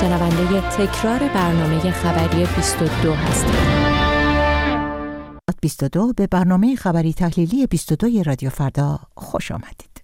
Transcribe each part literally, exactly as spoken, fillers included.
شنونده تکرار برنامه خبری بیست و دو هستید. بیست و دو به برنامه خبری تحلیلی بیست و دو رادیو فردا خوش آمدید.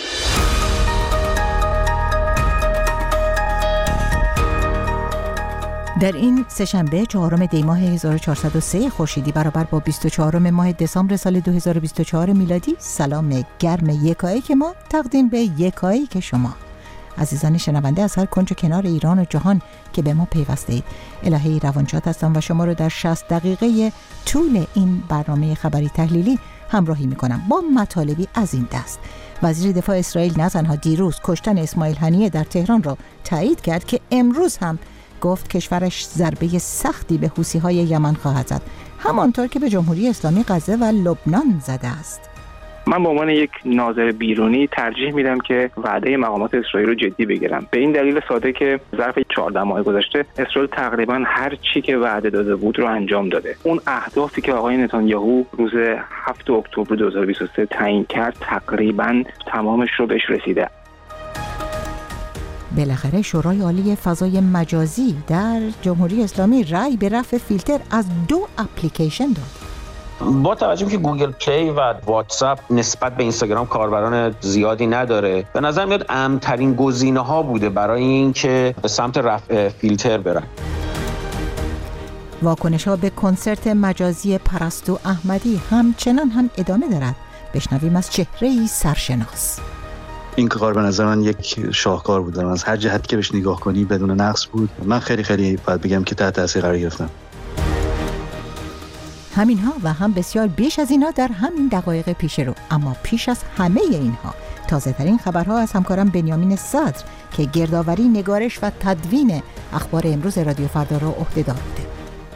در این سه‌شنبه چهارم دی ماه هزار و چهارصد و سه خورشیدی برابر با بیست و چهارم ماه دسامبر سال دو هزار و بیست و چهار میلادی، سلام گرم یکایک ما تقدیم به یکایک شما عزیزان شنونده از هر کنج و کنار ایران و جهان که به ما پیوسته اید. الهه روانشاد هستم و شما رو در شصت دقیقه طول این برنامه خبری تحلیلی همراهی میکنم با مطالبی از این دست. وزیر دفاع اسرائیل نه تنها دیروز کشتن اسماعیل هنیه در تهران را تایید کرد که امروز هم گفت کشورش ضربه سختی به حوثی‌های یمن خواهد زد، همانطور که به جمهوری اسلامی غزه و لبنان زده است. من به عنوان یک ناظر بیرونی ترجیح میدم که وعده مقامات اسرائیل رو جدی بگیرم، به این دلیل ساده که ظرف چهارده ماه گذشته اسرائیل تقریبا هر چی که وعده داده بود رو انجام داده. اون اهدافی که آقای نتانیاهو روز هفتم اکتبر دو هزار و بیست و سه تعیین کرد تقریبا تمامش رو بهش رسیده. بالاخره شورای عالی فضای مجازی در جمهوری اسلامی رأی به رفع فیلتر از دو اپلیکیشن داد. با توجه که گوگل پلی و واتساپ نسبت به اینستاگرام کاربران زیادی نداره، به نظر میاد امن‌ترین گزینه‌ها بوده برای اینکه به سمت رفع فیلتر برن. واکنش‌ها به کنسرت مجازی پرستو احمدی همچنان هم ادامه دارد. بشنویم از چهره‌ای سرشناس. این کار به نظر من یک شاهکار بود، از هر جهتی که بهش نگاه کنی بدون نقص بود. من خیلی خیلی باید بگم که تحت تاثیر قرار گرفتم. همینها و هم بسیار بیش از اینها در همین دقایق پیش رو. اما پیش از همه اینها تازه ترین خبرها از همکارم بنیامین صدر که گردآوری، نگارش و تدوین اخبار امروز رادیو فردا را عهده‌دار بوده.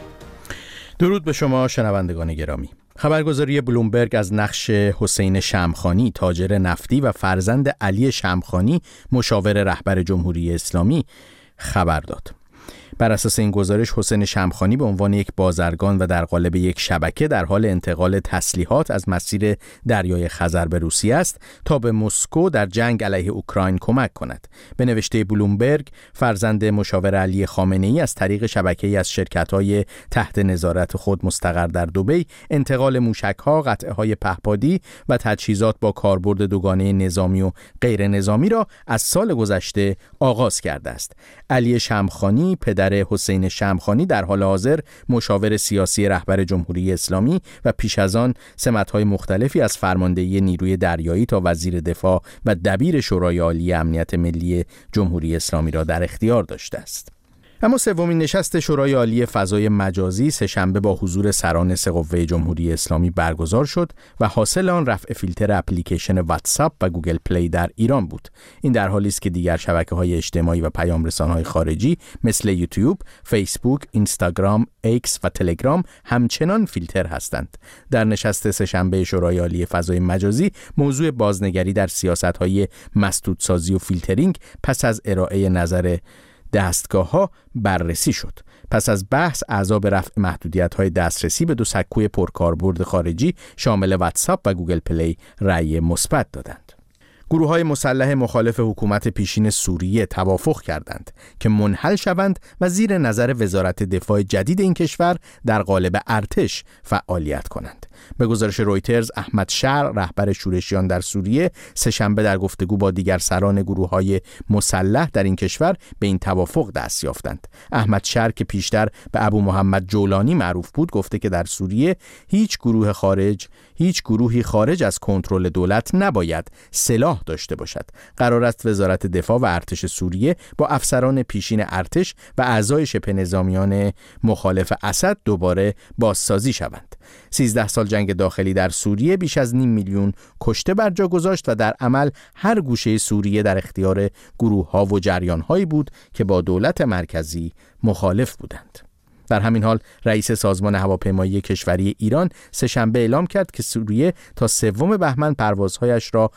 درود به شما شنوندگان گرامی. خبرگزاری بلومبرگ از نقش حسین شمخانی، تاجر نفتی و فرزند علی شمخانی، مشاور رهبر جمهوری اسلامی، خبر داد. بر اساس این گزارش حسین شمخانی به عنوان یک بازرگان و در قالب یک شبکه در حال انتقال تسلیحات از مسیر دریای خزر به روسیه است تا به مسکو در جنگ علیه اوکراین کمک کند. به نوشته بلومبرگ، فرزند مشاور علی خامنه‌ای از طریق شبکه‌ای از شرکت‌های تحت نظارت خود مستقر در دبی انتقال موشک‌ها، قطعه‌های پهپادی و تجهیزات با کاربرد دوگانه نظامی و غیر نظامی را از سال گذشته آغاز کرده است. علی شمخانی پدر حسین شمخانی در حال حاضر مشاور سیاسی رهبر جمهوری اسلامی و پیش از آن سمت‌های مختلفی از فرماندهی نیروی دریایی تا وزیر دفاع و دبیر شورای عالی امنیت ملی جمهوری اسلامی را در اختیار داشته است. اما سومین نشست شورای عالی فضای مجازی سه‌شنبه با حضور سران سه قوه جمهوری اسلامی برگزار شد و حاصل آن رفع فیلتر اپلیکیشن واتساپ و گوگل پلی در ایران بود. این در حالی است که دیگر شبکه‌های اجتماعی و پیام رسان‌های خارجی مثل یوتیوب، فیسبوک، اینستاگرام، ایکس و تلگرام همچنان فیلتر هستند. در نشست سه‌شنبه شورای عالی فضای مجازی موضوع بازنگری در سیاست‌های مسدودسازی و فیلترینگ پس از ارائه نظر دستگاه‌ها بررسی شد. پس از بحث اعضا به رفع محدودیت‌های دسترسی به دو سکوی پرکاربرد خارجی شامل واتساپ و گوگل پلی رأی مثبت دادند. گروه‌های مسلح مخالف حکومت پیشین سوریه توافق کردند که منحل شوند و زیر نظر وزارت دفاع جدید این کشور در قالب ارتش فعالیت کنند. به گزارش رویترز، احمد شر، رهبر شورشیان در سوریه، سه‌شنبه در گفتگو با دیگر سران گروه‌های مسلح در این کشور به این توافق دست یافتند. احمد شر که پیشتر به ابو محمد جولانی معروف بود، گفته که در سوریه هیچ گروه خارج، هیچ گروهی خارج از کنترل دولت نباید سلاح داشته باشد. قرار است وزارت دفاع و ارتش سوریه با افسران پیشین ارتش و اعضای شبه نظامیان مخالف اسد دوباره بازسازی شوند. سیزده سال جنگ داخلی در سوریه بیش از نیم میلیون کشته بر جا گذاشت و در عمل هر گوشه سوریه در اختیار گروه‌ها و جریان‌هایی بود که با دولت مرکزی مخالف بودند. در همین حال رئیس سازمان هواپیمایی کشوری ایران سه‌شنبه اعلام کرد که سوریه تا سوم بهمن پروازهایش را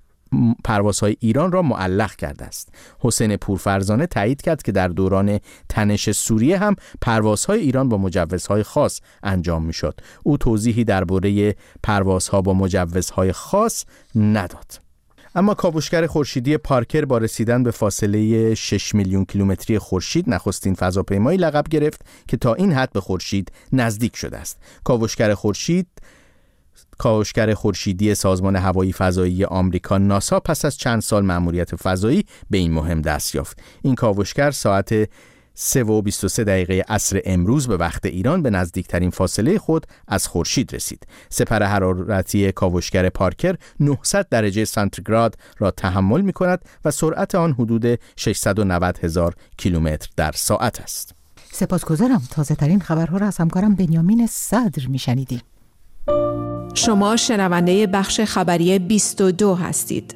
پروازهای ایران را معلق کرده است. حسین پورفرزانه تایید کرد که در دوران تنش سوریه هم پروازهای ایران با مجوزهای خاص انجام می‌شد. او توضیحی درباره پروازها با مجوزهای خاص نداد. اما کاوشگر خورشیدی پارکر با رسیدن به فاصله شش میلیون کیلومتری خورشید نخستین فضاپیمایی لقب گرفت که تا این حد به خورشید نزدیک شده است. کاوشگر خورشید کاوشگر خورشیدی سازمان هوایی فضایی آمریکا ناسا پس از چند سال مأموریت فضایی به این مهم دست یافت. این کاوشگر ساعت سه و بیست و سه دقیقه عصر امروز به وقت ایران به نزدیکترین فاصله خود از خورشید رسید. سپر حرارتی کاوشگر پارکر نهصد درجه سانتیگراد را تحمل می کند و سرعت آن حدود ششصد و نود هزار کیلومتر در ساعت است. سپاسگزارم. تازه ترین خبرها را از همکارم بنیامین صدر می شنیدیم. شما شنونده بخش خبری بیست و دو هستید.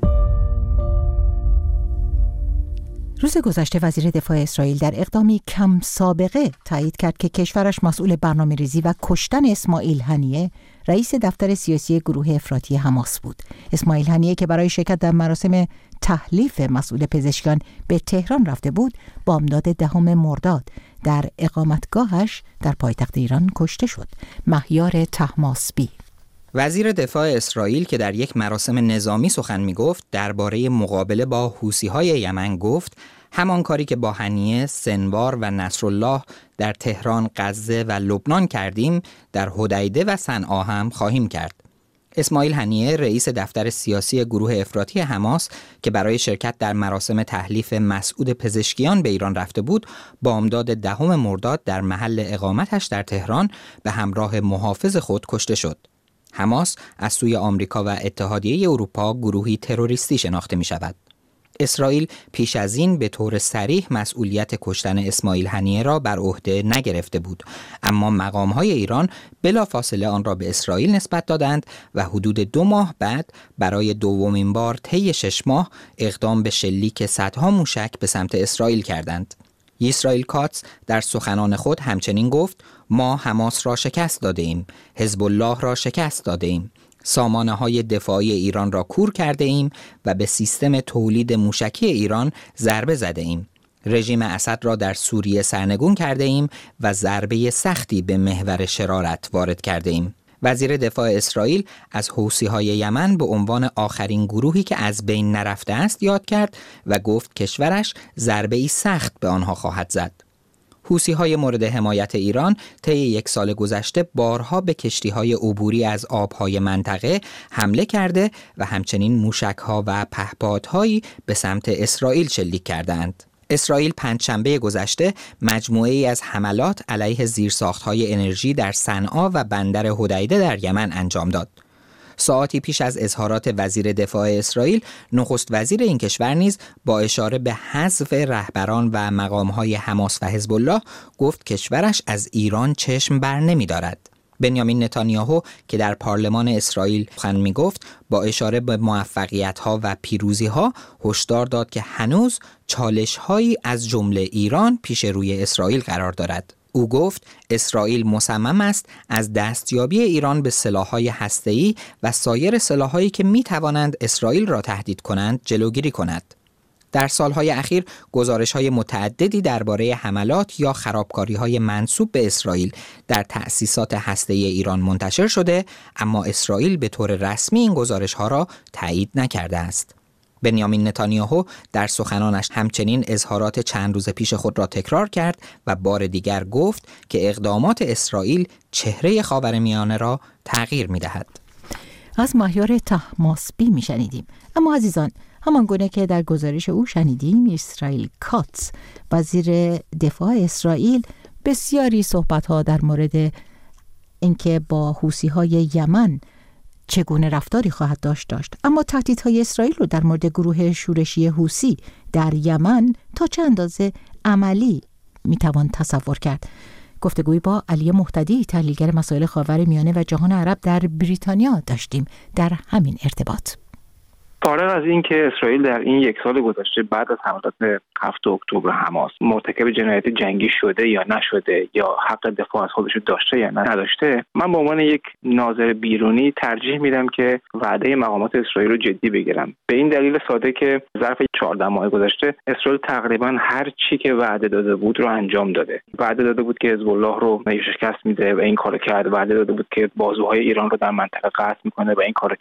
روز گذشته وزیر دفاع اسرائیل در اقدامی کم سابقه تایید کرد که کشورش مسئول برنامه‌ریزی و کشتن اسماعیل هنیه، رئیس دفتر سیاسی گروه افراطی حماس بود. اسماعیل هنیه که برای شرکت در مراسم تحلیف مسئول پزشکان به تهران رفته بود، بامداد دهم مرداد در اقامتگاهش در پایتخت ایران کشته شد. مهیار طهماسبی. وزیر دفاع اسرائیل که در یک مراسم نظامی سخن می گفت درباره مقابله با حوثی‌های یمن گفت همان کاری که با هنیه، سنوار و نصرالله در تهران، غزه و لبنان کردیم در حدیده و صنعا هم خواهیم کرد. اسماعیل هنیه رئیس دفتر سیاسی گروه افراطی حماس که برای شرکت در مراسم تحلیف مسعود پزشکیان به ایران رفته بود، بامداد دهم مرداد در محل اقامتش در تهران به همراه محافظ خود کشته شد. حماس از سوی آمریکا و اتحادیه اروپا گروهی تروریستی شناخته می شود. اسرائیل پیش از این به طور صریح مسئولیت کشتن اسماعیل هنیه را بر عهده نگرفته بود، اما مقام‌های ایران بلافاصله آن را به اسرائیل نسبت دادند و حدود دو ماه بعد برای دومین بار طی شش ماه اقدام به شلیک صدها موشک به سمت اسرائیل کردند. یسرائیل کاتس در سخنان خود همچنین گفت ما حماس را شکست داده ایم، حزب الله را شکست داده ایم، سامانه های دفاعی ایران را کور کرده ایم و به سیستم تولید موشکی ایران ضربه زده ایم. رژیم اسد را در سوریه سرنگون کرده ایم و ضربه سختی به محور شرارت وارد کرده ایم. وزیر دفاع اسرائیل از حوثی‌های یمن به عنوان آخرین گروهی که از بین نرفته است یاد کرد و گفت کشورش ضربه‌ای سخت به آنها خواهد زد. حوثی‌های مورد حمایت ایران طی یک سال گذشته بارها به کشتی‌های عبوری از آب‌های منطقه حمله کرده و همچنین موشک‌ها و پهپادهایی به سمت اسرائیل شلیک کردند. اسرائیل پنجشنبه گذشته مجموعه‌ای از حملات علیه زیرساخت‌های انرژی در صنعا و بندر حدیده در یمن انجام داد. ساعاتی پیش از اظهارات وزیر دفاع اسرائیل، نخست وزیر این کشور نیز با اشاره به حذف رهبران و مقام‌های حماس و حزب الله گفت کشورش از ایران چشم بر نمی‌دارد. بنیامین نتانیاهو که در پارلمان اسرائیل سخن می‌گفت با اشاره به موفقیت‌ها و پیروزی‌ها هشدار داد که هنوز چالش‌هایی از جمله ایران پیش روی اسرائیل قرار دارد. او گفت اسرائیل مصمم است از دستیابی ایران به سلاح‌های هسته‌ای و سایر سلاح‌هایی که می‌توانند اسرائیل را تهدید کنند جلوگیری کند. در سالهای اخیر گزارش‌های متعددی درباره حملات یا خرابکاری‌های منسوب به اسرائیل در تأسیسات هسته‌ای ایران منتشر شده، اما اسرائیل به طور رسمی این گزارش‌ها را تایید نکرده است. بنیامین نتانیاهو در سخنانش همچنین اظهارات چند روز پیش خود را تکرار کرد و بار دیگر گفت که اقدامات اسرائیل چهره خاورمیانه را تغییر می‌دهد. از مهیار طهماسبی می‌شنیدیم. اما عزیزان، همان گونه که در گزارش او شنیدیم، اسرائیل کاتس وزیر دفاع اسرائیل بسیاری صحبت‌ها در مورد اینکه با حوثی‌های یمن چگونه رفتاری خواهد داشت داشت، اما تهدیدهای اسرائیل رو در مورد گروه شورشی حوثی در یمن تا چه اندازه عملی میتوان تصور کرد. گفتگوی با علی مهتدی، تحلیلگر مسائل خاورمیانه و جهان عرب در بریتانیا داشتیم در همین ارتباط. فارغ از این که اسرائیل در این یک سال گذشته بعد از حملات هفتم اکتبر حماس مرتکب جنایت جنگی شده یا نشده یا حق دفاع از خودش داشته یا نداشته، من به عنوان یک ناظر بیرونی ترجیح میدم که وعده مقامات اسرائیل رو جدی بگیرم. به این دلیل ساده که ظرف چهارده ماه گذشته اسرائیل تقریبا هر چی که وعده داده بود رو انجام داده. وعده داده بود که حزب الله رو شکست میده و این کارو کرد. وعده داده بود که بازوهای ایران رو در منطقه قطع میکنه و این کارو کرد.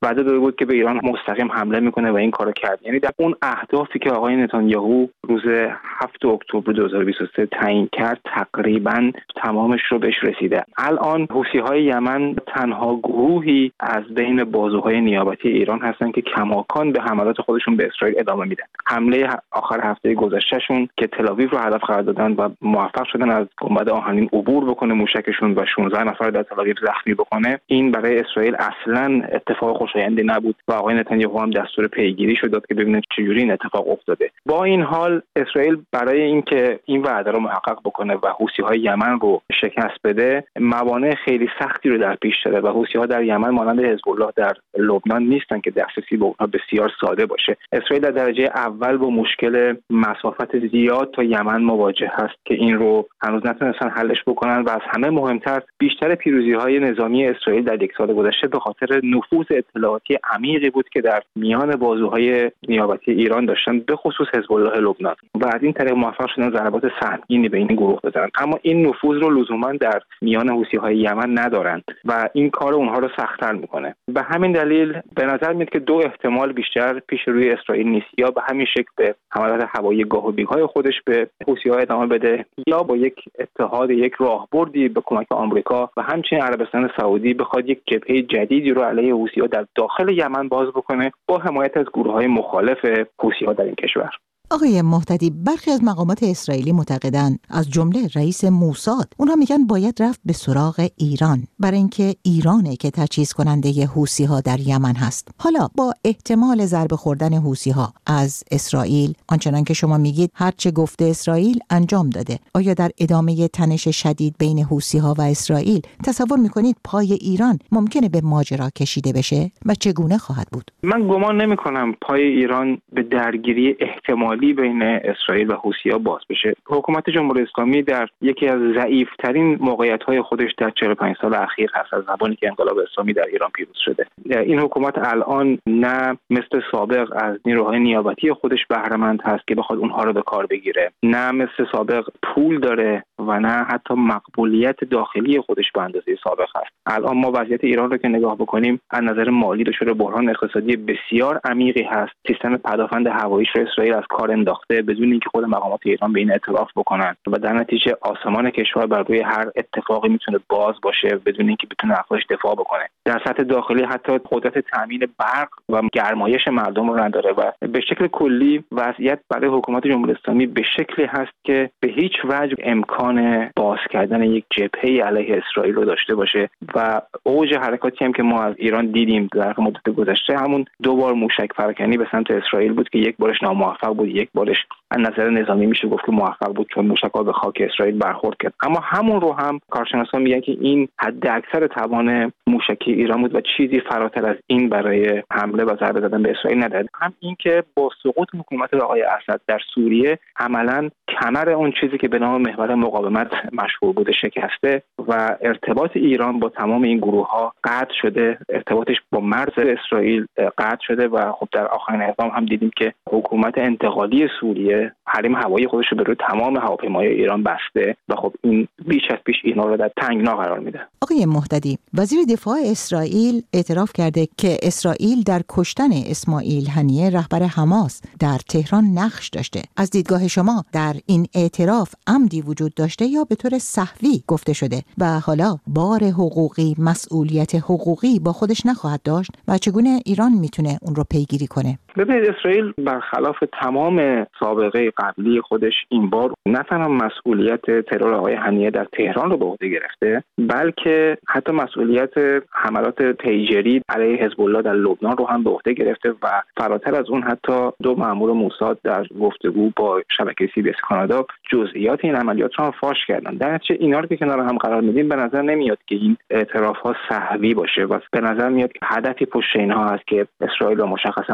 وعده داده بود که به ایران مستقیم حمله میکنه و این کارو کرد. یعنی در اون اهدافی که آقای نتانیاهو روز هفتم اکتبر دو هزار و بیست و سه تعیین کرد تقریبا تمامش رو بهش رسیده. الان حوثی‌های یمن تنها گروهی از بین بازوهای نیابتی ایران هستن که کماکان به حملات خودشون به اسرائیل ادامه میدن. حمله آخر هفته گذشتهشون که تل‌آویو رو هدف قرار دادن و موفق شدن از گنبد آهنین عبور بکنه موشکشون و شانزده نفر در تل‌آویو زخمی بکنه، این برای اسرائیل اصلا اتفاق خوشایندی نبود و آقای نتانیاهو هم دستور پیگیری شد داد که ببینه چجوری این اتفاق افتاده. با این حال اسرائیل برای اینکه این وعده رو محقق بکنه و حوثی‌های یمن رو شکست بده، موانع خیلی سختی رو در پیش داره و حوثی‌ها در یمن مانند حزب الله در لبنان نیستن که دسترسی به اونها بسیار ساده باشه. اسرائیل در درجه اول با مشکل مسافت زیاد تا یمن مواجه هست که این رو هنوز نتونستن حلش بکنن و از همه مهمتر بیشتر پیروزی‌های نظامی اسرائیل در یک سال گذشته به خاطر نفوذ اطلاعاتی عمیقی بود که در میان بازوهای نیابتی ایران داشتن، به خصوص حزب الله لبنان، و از این طریق موفق شدن ضربات سهمگینی به این گروه بزنن. اما این نفوذ رو لزوما در میان حوثی‌های یمن ندارن و این کار اونها رو سخت‌تر میکنه. به همین دلیل به نظر میاد که دو احتمال بیشتر پیش روی اسرائیل نیست: یا به همین شکل به حملات هوایی گاه و بیگاه خودش به حوثی‌ها ادامه بده، یا با یک اتحاد، یک راهبردی به کمک آمریکا و همچنین عربستان سعودی بخواد یک جبهه جدیدی رو علیه حوثی‌ها در داخل یمن باز بکنه با حمایت از گروه‌های مخالف حوثی‌ها در این کشور. آقای مهتدی، برخی از مقامات اسرائیلی معتقدند، از جمله رئیس موساد، اونها میگن باید رفت به سراغ ایران برای اینکه ایرانه که تجهیز کننده حوثی‌ها در یمن هست. حالا با احتمال ضربه خوردن حوثی‌ها از اسرائیل، آنچنان که شما میگید هر چه گفته اسرائیل انجام داده، آیا در ادامه تنش شدید بین حوثی‌ها و اسرائیل تصور میکنید پای ایران ممکنه به ماجرا کشیده بشه و چگونه خواهد بود؟ من گمان نمی‌کنم پای ایران به درگیری احتمالی بین اسرائیل و حوثی‌ها باز بشه. حکومت جمهوری اسلامی در یکی از ضعیف‌ترین موقعیت‌های خودش در چهل و پنج سال اخیر هست از زمانی که انقلاب اسلامی در ایران پیروز شده. این حکومت الان نه مثل سابق از نیروهای نیابتی خودش بهره‌مند هست که بخواد اونها رو به کار بگیره، نه مثل سابق پول داره و نه حتی مقبولیت داخلی خودش به اندازه سابق هست. الان ما وضعیت ایران رو که نگاه بکنیم، از نظر مالی دچار بحران اقتصادی بسیار عمیقی هست. سیستم پدافند هواییش رو اسرائیل از کار انداخته بدون اینکه خود مقامات ایران به این اعتراف بکنن و در نتیجه آسمان کشور بر روی هر اتفاقی میتونه باز باشه بدون اینکه بتونه ازش دفاع بکنه. در سطح داخلی حتی قدرت تامین برق و گرمایش مردم رو نداره و به شکل کلی وضعیت برای حکومت جمهوری اسلامی به شکلی هست که به هیچ وجه امکان باز کردن یک جبهه علیه اسرائیل رو داشته باشه و اوج حرکاتی هم که ما از ایران دیدیم در مدت گذشته همون دو بار موشک پراکنی به سمت اسرائیل بود که یک بارش ناموفق بود، یک بارش از نظر نظامی میشه گفت که موفق بود چون موشک‌ها به خاک اسرائیل برخورد کرد. اما همون رو هم کارشناسان میگن که این حد اکثر توان موشکی ایران بود و چیزی فراتر از این برای حمله و ضربه زدن به اسرائیل نداشت. هم این که با سقوط حکومت آقای اسد در سوریه عملاً کمر اون چیزی که به نام محور مقاومت مشهور بوده شکسته و ارتباط ایران با تمام این گروه‌ها قطع شده، ارتباطش با مرز اسرائیل قطع شده و خب در آخرین اقدام هم دیدیم که حکومت انتقالی سوریه حریم هوایی خودش رو به روی تمام هواپیماهای ایران بسته و خب این بیش از پیش اینا رو در تنگنا قرار میده. آقای مهتدی، وزیر دفاع اسرائیل اعتراف کرده که اسرائیل در کشتن اسماعیل هنیه رهبر حماس در تهران نقش داشته. از دیدگاه شما در این اعتراف عمدی وجود داشته یا به طور سهوی گفته شده و حالا بار حقوقی، مسئولیت حقوقی با خودش نخواهد داشت و چگونه ایران میتونه اون رو پیگیری کنه؟ ببینید، اسرائیل برخلاف تمام سابقه قبلی خودش این بار نه تنها مسئولیت ترور آقای هنیه در تهران رو به عهده گرفته، بلکه حتی مسئولیت حملات پیجری علیه حزب الله در لبنان رو هم به عهده گرفته و فراتر از اون حتی دو مأمور موساد در گفتگو با شبکه سی بی اس کانادا جزئیات این عملیات رو هم فاش کردن. در نتیجه اینا رو که کنار هم قرار میدیم به نظر نمیاد که این اعتراف‌ها سهوی باشه و به نظر میاد هدفی پشت اینها هست که اسرائیل و مشخصا موساد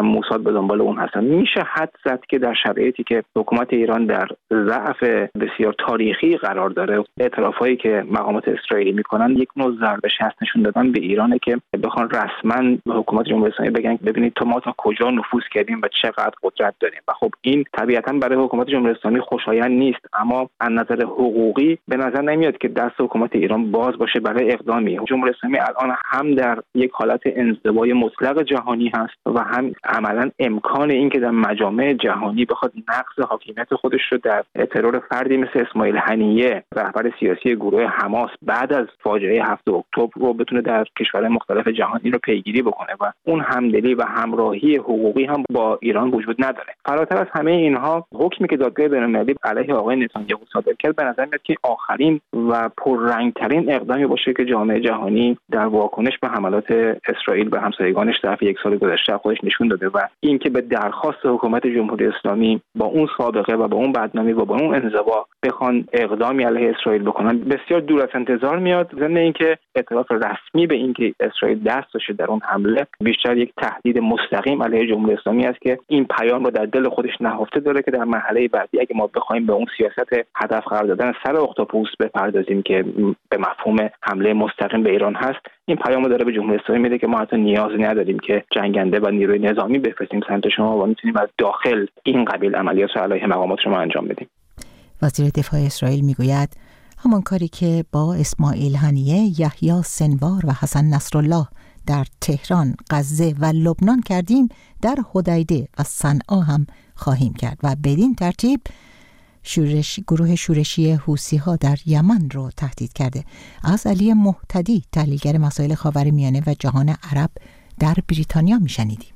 به دنبال اون هستن. میشه حد زد که در شرایطی که حکومت ایران در ضعف بسیار تاریخی قرار داره، اعترافایی که مقامات اسرائیلی میکنن یک نوع ضربه شست نشون دادن به ایرانه که بخوان رسما به حکومت جمهوری اسلامی بگن ببینید تو ما تا کجا نفوذ کردیم و چقدر قدرت داریم. و خب این طبیعتا برای حکومت جمهوری اسلامی خوشایند نیست، اما از نظر حقوقی به نظر نمیاد که دست حکومت ایران باز باشه برای اقدامی. جمهوری اسلامی الان هم در یک حالت انزوای مطلق جهانی هست و هم عملا امکان این که در مجامع جهانی بخواد نقض حاکمیت خودش رو در ترور فردی مثل اسماعیل هنیه رهبر سیاسی گروه حماس بعد از فاجعه هفتم اکتبر رو بتونه در کشورهای مختلف جهانی رو پیگیری بکنه و اون همدلی و همراهی حقوقی هم با ایران وجود نداره. فراتر از همه اینها حکمی که دادگاه بین‌المللی علیه آقای نتانیاهو صادر کرد به نظر میاد که آخرین و پررنگترین اقدامی باشه که جامعه جهانی در واکنش به حملات اسرائیل به همسایگانش در یک سال گذشته خودش نشون داده و این که به درخواست حکومت جمهوری اسلامی با اون سابقه و با اون بدنامی و با اون انزوا بخوان اقدامی علیه اسرائیل بکنن بسیار دور از انتظار میاد. ضمن اینکه اعتراف رسمی به اینکه اسرائیل دست داشته در اون حمله بیشتر یک تهدید مستقیم علیه جمهوری اسلامی است که این پیام رو در دل خودش نهفته داره که در مرحله بعدی اگه ما بخوایم به اون سیاست هدف قرار دادن سر اختاپوس بپردازیم که به مفهوم حمله مستقیم به ایران هست، این پیامو داره به جمهوری اسلامی میده که ما حتی نیازی نداریم که جنگنده و نیروی نظامی بفرستیم سمت شما و میتونیم از داخل این قبیل عملیات رو علیه مقامات شما انجام بدیم. وزیر دفاع اسرائیل میگوید همان کاری که با اسماعیل هنیه، یحیی سنوار و حسن نصرالله در تهران، غزه و لبنان کردیم در حدیده و صنعا هم خواهیم کرد و بدین ترتیب شورش گروه شورشی حوثی‌ها در یمن رو تهدید کرده. از علی مهتدی، تحلیلگر مسائل خاورمیانه و جهان عرب در بریتانیا میشنیدیم.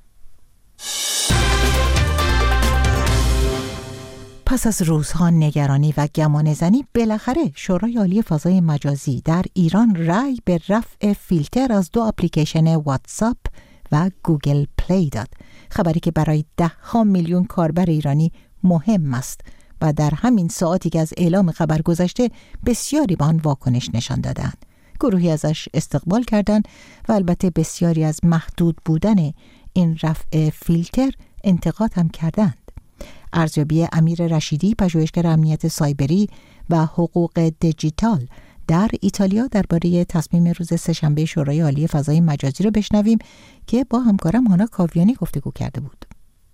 پس از روزها نگرانی و گمانه‌زنی بالاخره شورای عالی فضای مجازی در ایران رأی به رفع فیلتر از دو اپلیکیشن واتساپ و گوگل پلی داد. خبری که برای ده ها میلیون کاربر ایرانی مهم است و در همین ساعتی که از اعلام خبر گذشته بسیاری به آن واکنش نشان دادند. گروهی ازش استقبال کردند و البته بسیاری از محدود بودن این رفع فیلتر انتقاد هم کردند. ارزیابی امیر رشیدی، پژوهشگر امنیت سایبری و حقوق دیجیتال در ایتالیا درباره تصمیم روز سه‌شنبه شورای عالی فضای مجازی رو بشنویم که با همکارم هانا کاویانی گفتگو کرده بود.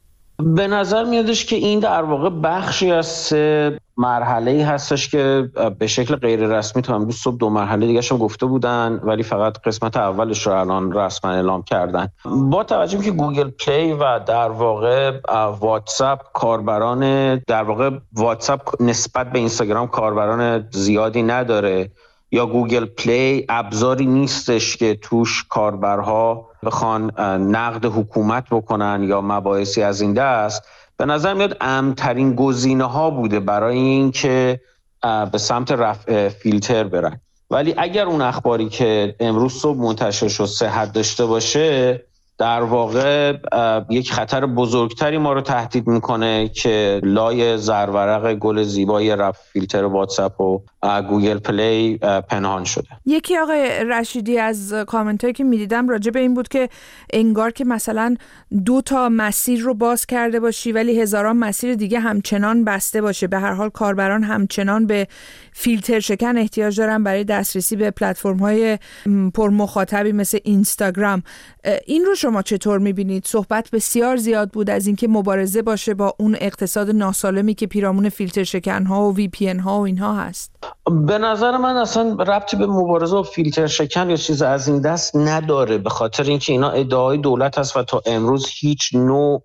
به نظر میادش که این در واقع بخشی از سه مرحله‌ای هستش که به شکل غیر رسمی تا امروز صبح دو مرحله دیگه هم گفته بودن ولی فقط قسمت اولش رو الان رسما اعلام کردن. با توجه که گوگل پلی و در واقع واتساپ کاربران در واقع واتساپ نسبت به اینستاگرام کاربران زیادی نداره یا گوگل پلی ابزاری نیستش که توش کاربرها بخوان نقد حکومت بکنن یا مباحثی از این دست، به نظر میاد امن‌ترین گزینه‌ها بوده برای این که به سمت رفع فیلتر برن. ولی اگر اون اخباری که امروز صبح منتشر شد صحت داشته باشه، در واقع یک خطر بزرگتری ما رو تهدید میکنه که لای زرورق گل زیبای رفع فیلتر واتساپ و گوگل پلی پنهان شده. یکی آقای رشیدی از کامنتایی که میدیدم راجع به این بود که انگار که مثلا دو تا مسیر رو باز کرده باشی ولی هزاران مسیر دیگه همچنان بسته باشه. به هر حال کاربران همچنان به فیلتر شکن احتیاج دارن برای دسترسی به پلتفرم‌های پر مخاطبی مثل اینستاگرام. این رو شما چطور می‌بینید؟ صحبت بسیار زیاد بود از اینکه مبارزه باشه با اون اقتصاد ناسالمی که پیرامون فیلتر شکن‌ها و وی پی ان ها و اینها هست. به نظر من اصلا ربطی به مبارزه و فیلتر شکن یا چیز از این دست نداره، به خاطر اینکه اینا ادعای دولت هست و تا امروز هیچ نوع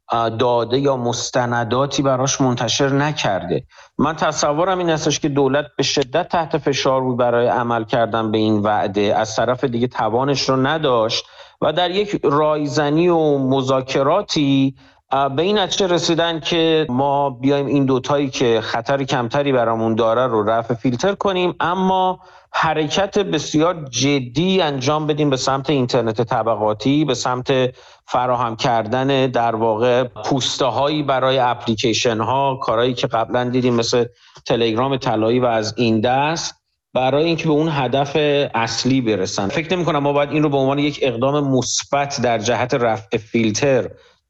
داده یا مستنداتی براش منتشر نکرده. من تصورم این هستش که دولت به شدت تحت فشار بود برای عمل کردن به این وعده، از طرف دیگه توانش رو نداشت و در یک رایزنی و مذاکراتی به این نتیجه رسیدن که ما بیایم این دوتایی که خطر کمتری برامون داره رو رفع فیلتر کنیم، اما حرکت بسیار جدی انجام بدیم به سمت اینترنت طبقاتی، به سمت فراهم کردن در واقع پوسته هایی برای اپلیکیشن ها، کارهایی که قبلا دیدیم مثل تلگرام طلایی و از این دست، برای اینکه به اون هدف اصلی برسن. فکر نمی کنم ما باید این رو به عنوان یک اقدام مثبت در جهت رفع فیلتر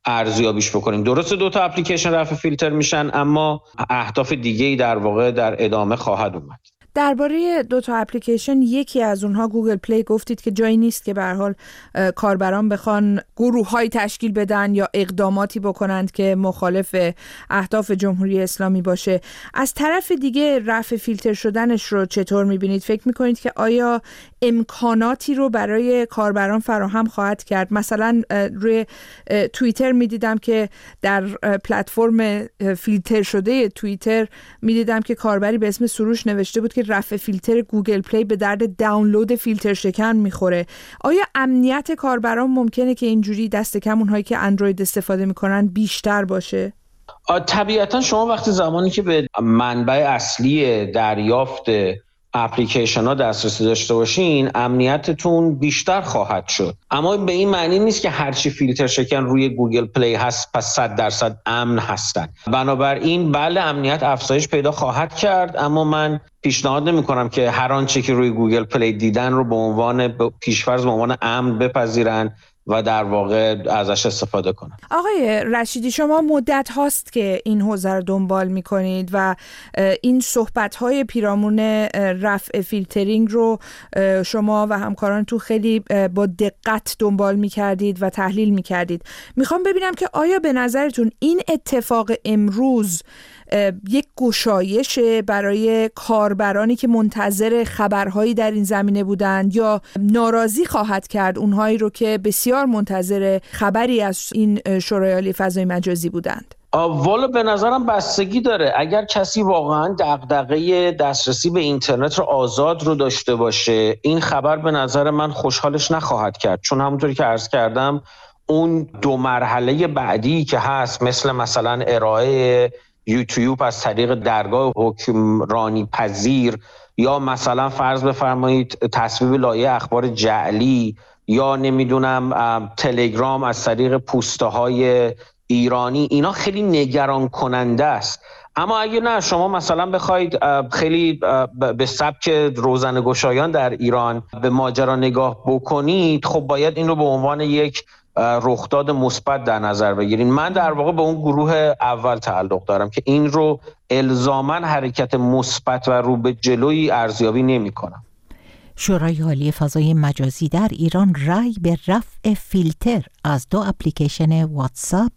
ارزیابیش بکنیم. درسته دو تا اپلیکیشن رفع فیلتر میشن، اما اهداف دیگه‌ای در واقع در ادامه خواهد اومد. درباره دو تا اپلیکیشن، یکی از اونها گوگل پلی، گفتید که جایی نیست که به هر حال کاربران بخوان گروه‌های تشکیل بدن یا اقداماتی بکنند که مخالف اهداف جمهوری اسلامی باشه. از طرف دیگه رفع فیلتر شدنش رو چطور می‌بینید؟ فکر می‌کنید که آیا امکاناتی رو برای کاربران فراهم خواهد کرد؟ مثلا روی توییتر می‌دیدم که در پلتفرم فیلتر شده توییتر می‌دیدم که کاربری به اسم سروش نوشته بود که رفع فیلتر گوگل پلی به درد دانلود فیلتر شکن میخوره. آیا امنیت کاربران ممکنه که اینجوری دست کم اونهایی که اندروید استفاده میکنن بیشتر باشه؟ طبیعتا شما وقتی زمانی که به منبع اصلی دریافت اپلیکیشن ها دسترسی داشته باشین، امنیتتون بیشتر خواهد شد. اما به این معنی نیست که هرچی فیلتر شکن روی گوگل پلی هست پس صد درصد امن هستن. بنابراین بله، امنیت افزایش پیدا خواهد کرد، اما من پیشنهاد نمی کنم که هر آنچه که روی گوگل پلی دیدن رو به عنوان پیشفرض به عنوان امن بپذیرن و در واقع ازش استفاده کنن. آقای رشیدی، شما مدت هاست که این حوزه رو دنبال میکنید و این صحبت‌های پیرامون رفع فیلترینگ رو شما و همکاران تو خیلی با دقت دنبال میکردید و تحلیل میکردید. میخوام ببینم که آیا به نظرتون این اتفاق امروز یک گشایش برای کاربرانی که منتظر خبرهایی در این زمینه بودند یا ناراضی خواهد کرد اونهایی رو که بسیار منتظر خبری از این شورای عالی فضای مجازی بودند؟ والا به نظرم بستگی داره. اگر کسی واقعا دغدغه دسترسی به اینترنت رو آزاد رو داشته باشه، این خبر به نظر من خوشحالش نخواهد کرد، چون همونطوری که عرض کردم اون دو مرحله بعدی که هست، مثل مثلا ارائه یوتیوب از طریق درگاه حکمرانی پذیر، یا مثلا فرض بفرمایید تصویب لایحه اخبار جعلی، یا نمیدونم تلگرام از طریق پوسته های ایرانی، اینا خیلی نگران کننده است. اما اگه نه، شما مثلا بخواید خیلی به سبک روزنه‌گشایان در ایران به ماجرا نگاه بکنید، خب باید این رو به عنوان یک رخداد مثبت در نظر بگیرین. من در واقع به اون گروه اول تعلق دارم که این رو الزاماً حرکت مثبت و رو به جلوی ارزیابی نمی‌کنم. شورای عالی فضای مجازی در ایران رأی به رفع فیلتر از دو اپلیکیشن واتساپ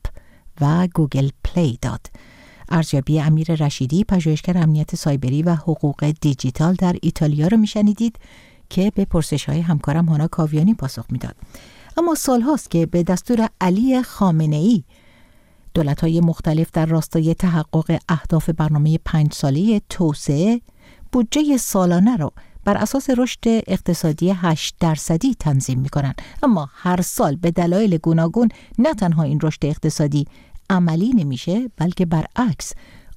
و گوگل پلی داد. ارزیابی امیر رشیدی، پژوهشگر امنیت سایبری و حقوق دیجیتال در ایتالیا رو میشنیدید که به پرسش‌های همکارم هانا کاویانی پاسخ میداد. اما سال هاست که به دستور علی خامنه‌ای دولت‌های مختلف در راستای تحقق اهداف برنامه پنج ساله توسعه بودجه سالانه رو بر اساس رشد اقتصادی هشت درصدی تنظیم می‌کنند. اما هر سال به دلایل گوناگون نه تنها این رشد اقتصادی عملی نمیشه، بلکه برعکس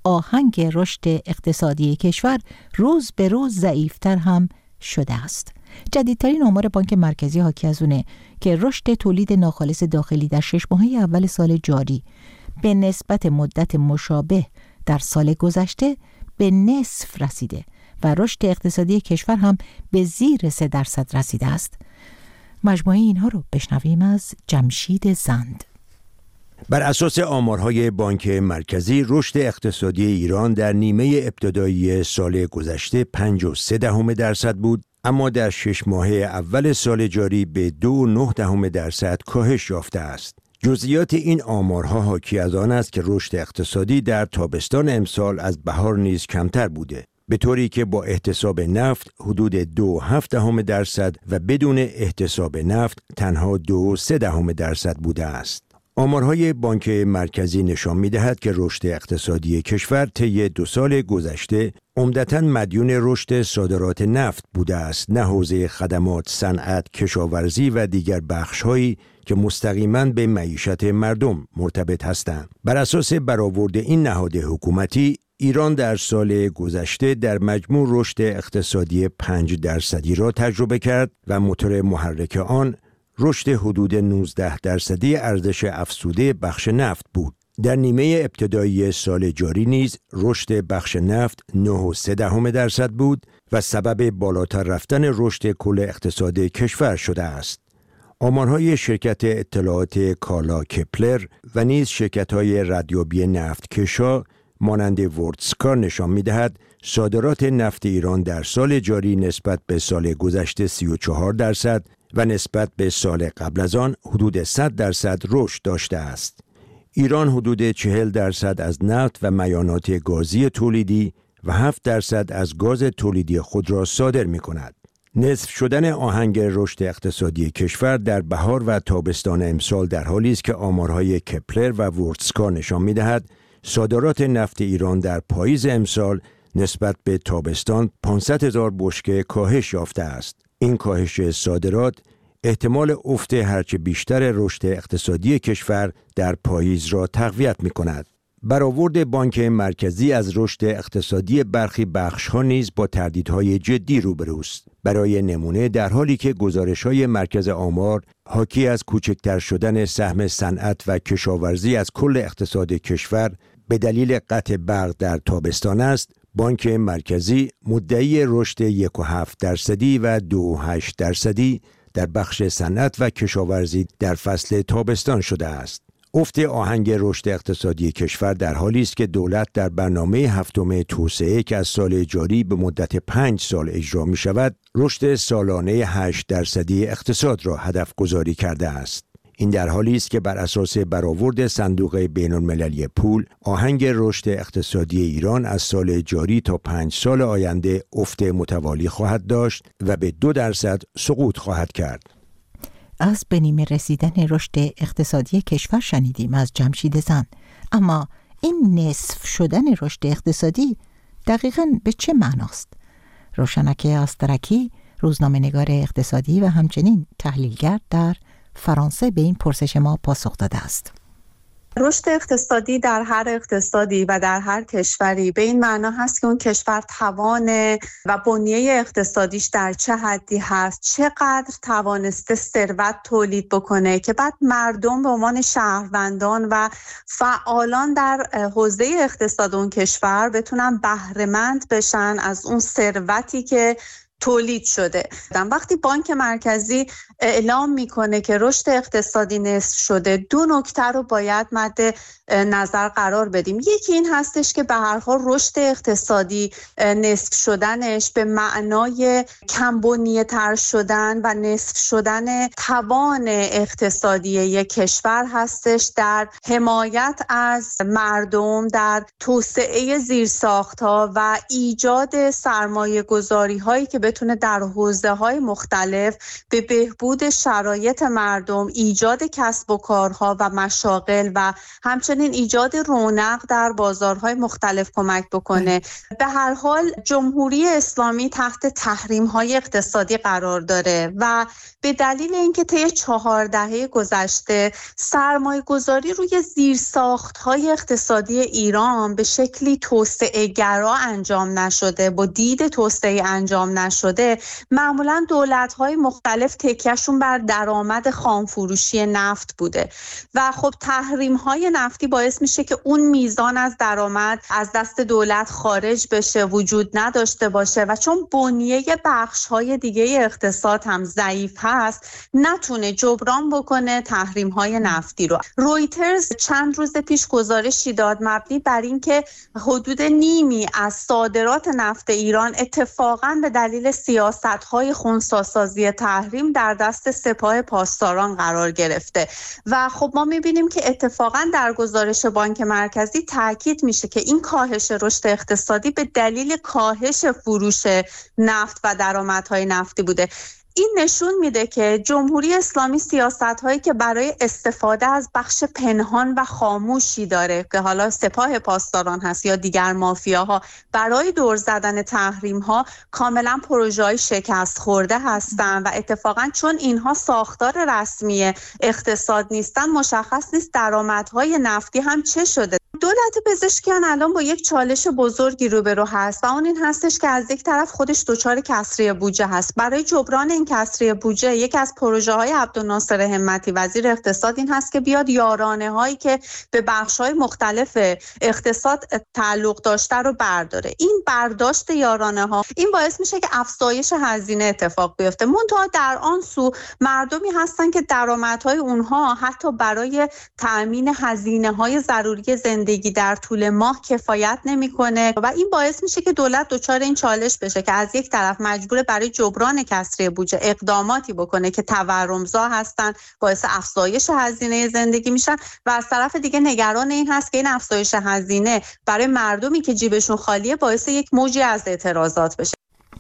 آهنگ رشد اقتصادی کشور روز به روز ضعیف‌تر هم شده است. جدیدترین آمار بانک مرکزی حاکی از اونه که رشد تولید ناخالص داخلی در شش ماهه اول سال جاری به نسبت مدت مشابه در سال گذشته به نصف رسیده و رشد اقتصادی کشور هم به زیر سه درصد رسیده است. مجموعه اینها رو بشنویم از جمشید زند. بر اساس آمارهای بانک مرکزی، رشد اقتصادی ایران در نیمه ابتدایی سال گذشته پنج و سه دهم درصد بود، اما در شش ماهه اول سال جاری به دو و نه دهم درصد کاهش یافته است. جزئیات این آمارها حاکی از آن است که رشد اقتصادی در تابستان امسال از بهار نیز کمتر بوده، به طوری که با احتساب نفت حدود دو و هفت دهم درصد و بدون احتساب نفت تنها دو و سه دهم درصد بوده است. آمارهای بانک مرکزی نشان می‌دهد که رشد اقتصادی کشور طی دو سال گذشته عمدتاً مدیون رشد صادرات نفت بوده است، نه حوزه خدمات، صنعت، کشاورزی و دیگر بخش‌هایی که مستقیماً به معیشت مردم مرتبط هستند. بر اساس برآورد این نهاد حکومتی، ایران در سال گذشته در مجموع رشد اقتصادی پنج درصدی را تجربه کرد و موتور محرک آن رشد حدود نوزده درصدی ارزش افزوده بخش نفت بود. در نیمه ابتدایی سال جاری نیز رشد بخش نفت نه و سه دهم درصد بود و سبب بالاتر رفتن رشد کل اقتصاد کشور شده است. آمارهای شرکت اطلاعات کالا کپلر و نیز شرکت‌های ردیابی نفتکشا مانند وردسکار نشان می‌دهد صادرات نفت ایران در سال جاری نسبت به سال گذشته سی و چهار درصد و نسبت به سال قبل از آن حدود صد درصد رشد داشته است. ایران حدود چهل درصد از نفت و میانات گازی تولیدی و هفت درصد از گاز تولیدی خود را صادر می‌کند. نصف شدن آهنگ رشد اقتصادی کشور در بهار و تابستان امسال در حالی است که آمارهای کپلر و وردسکار نشان می‌دهد صادرات نفت ایران در پاییز امسال نسبت به تابستان پانصد هزار بشکه کاهش یافته است. این کاهش صادرات احتمال افت هرچه بیشتر رشد اقتصادی کشور در پاییز را تقویت می‌کند. برآورد بانک مرکزی از رشد اقتصادی برخی بخش‌ها نیز با تهدیدهای جدی روبروست. برای نمونه در حالی که گزارش‌های مرکز آمار حاکی از کوچکتر شدن سهم صنعت و کشاورزی از کل اقتصاد کشور به دلیل قطع برق در تابستان است، بانک مرکزی مدعی رشد یک و هفت درصدی و دو و هشت درصدی در بخش صنعت و کشاورزی در فصل تابستان شده است. افت آهنگ رشد اقتصادی کشور در حالی است که دولت در برنامه هفتم توسعه که از سال جاری به مدت پنج سال اجرا می شود، رشد سالانه هشت درصدی اقتصاد را هدف گذاری کرده است. این در حالی است که بر اساس برآورد صندوق بین‌المللی پول، آهنگ رشد اقتصادی ایران از سال جاری تا پنج سال آینده افت متوالی خواهد داشت و به دو درصد سقوط خواهد کرد. از به نیمه رسیدن رشد اقتصادی کشور شنیدیم از جمشید زن، اما این نصف شدن رشد اقتصادی دقیقاً به چه معناست؟ روشنک آسترکی، روزنامه‌نگار اقتصادی و همچنین تحلیلگر در فرانسه به این پرسش ما پاسخ داده است. رشد اقتصادی در هر اقتصادی و در هر کشوری به این معنا هست که اون کشور توان و بنیه اقتصادیش در چه حدی هست، چقدر توانسته ثروت تولید بکنه که بعد مردم به عنوان شهروندان و فعالان در حوزه اقتصاد اون کشور بتونن بهره‌مند بشن از اون ثروتی که تولید شده. وقتی بانک مرکزی اعلام میکنه که رشد اقتصادی نصف شده، دو نکته رو باید مد نظر قرار بدیم. یکی این هستش که به هر حال رشد اقتصادی نصف شدنش به معنای کمبنیه‌تر شدن و نصف شدن توان اقتصادی یک کشور هستش در حمایت از مردم، در توسعه زیرساخت‌ها و ایجاد سرمایه‌گذاری هایی که بتونه در حوزه‌های مختلف به بهبود شرایط مردم، ایجاد کسب و کارها و مشاغل و همچنین ایجاد رونق در بازارهای مختلف کمک بکنه. به هر حال جمهوری اسلامی تحت تحریم‌های اقتصادی قرار داره و به دلیل اینکه طی چهار دهه گذشته سرمایه‌گذاری روی زیرساخت‌های اقتصادی ایران به شکلی توسعه‌گرا انجام نشده، با دید توسعه انجام نشده، معمولاً دولت‌های مختلف تکیه‌شون بر درآمد خامفروشی نفت بوده و خب تحریم‌های نفتی باعث میشه که اون میزان از درآمد از دست دولت خارج بشه، وجود نداشته باشه و چون بنیه بخش‌های دیگه اقتصاد هم ضعیف هست، نتونه جبران بکنه تحریم‌های نفتی رو. رویترز چند روز پیش گزارشی داد مبنی بر اینکه حدود نیمی از صادرات نفت ایران اتفاقاً به دلیل سیاست‌های خنثی‌سازی تحریم در دست سپاه پاسداران قرار گرفته و خب ما می‌بینیم که اتفاقاً در گزارش بانک مرکزی تاکید میشه که این کاهش رشد اقتصادی به دلیل کاهش فروش نفت و درآمدهای نفتی بوده. این نشون میده که جمهوری اسلامی سیاست‌هایی که برای استفاده از بخش پنهان و خاموشی داره که حالا سپاه پاسداران هست یا دیگر مافیاها، برای دور زدن تحریم‌ها کاملا پروژه‌های شکست خورده هستن و اتفاقا چون اینها ساختار رسمی اقتصاد نیستن، مشخص نیست درآمدهای نفتی هم چه شده. دولت پزشکیان الان با یک چالش بزرگی روبرو هست و اون این هستش که از یک طرف خودش دچار کسری بودجه هست. برای جبران این کسری بودجه یکی از پروژه های عبدالناصر همتی وزیر اقتصاد این هست که بیاد یارانه هایی که به بخش های مختلف اقتصاد تعلق داشته رو برداره. این برداشت یارانه ها این باعث میشه که افزایش هزینه اتفاق بیفته. منتها در آن سو مردمی هستن که درآمدهای اونها حتی برای تأمین هزینه های ضروری زندگی در طول ماه کفایت نمیکنه و این باعث میشه که دولت دچار این چالش بشه که از یک طرف مجبور برای جبران کسری بودجه اقداماتی بکنه که تورمزا هستن، باعث افزایش هزینه زندگی میشن و از طرف دیگه نگران این هست که این افزایش هزینه برای مردمی که جیبشون خالیه باعث یک موجی از اعتراضات بشه.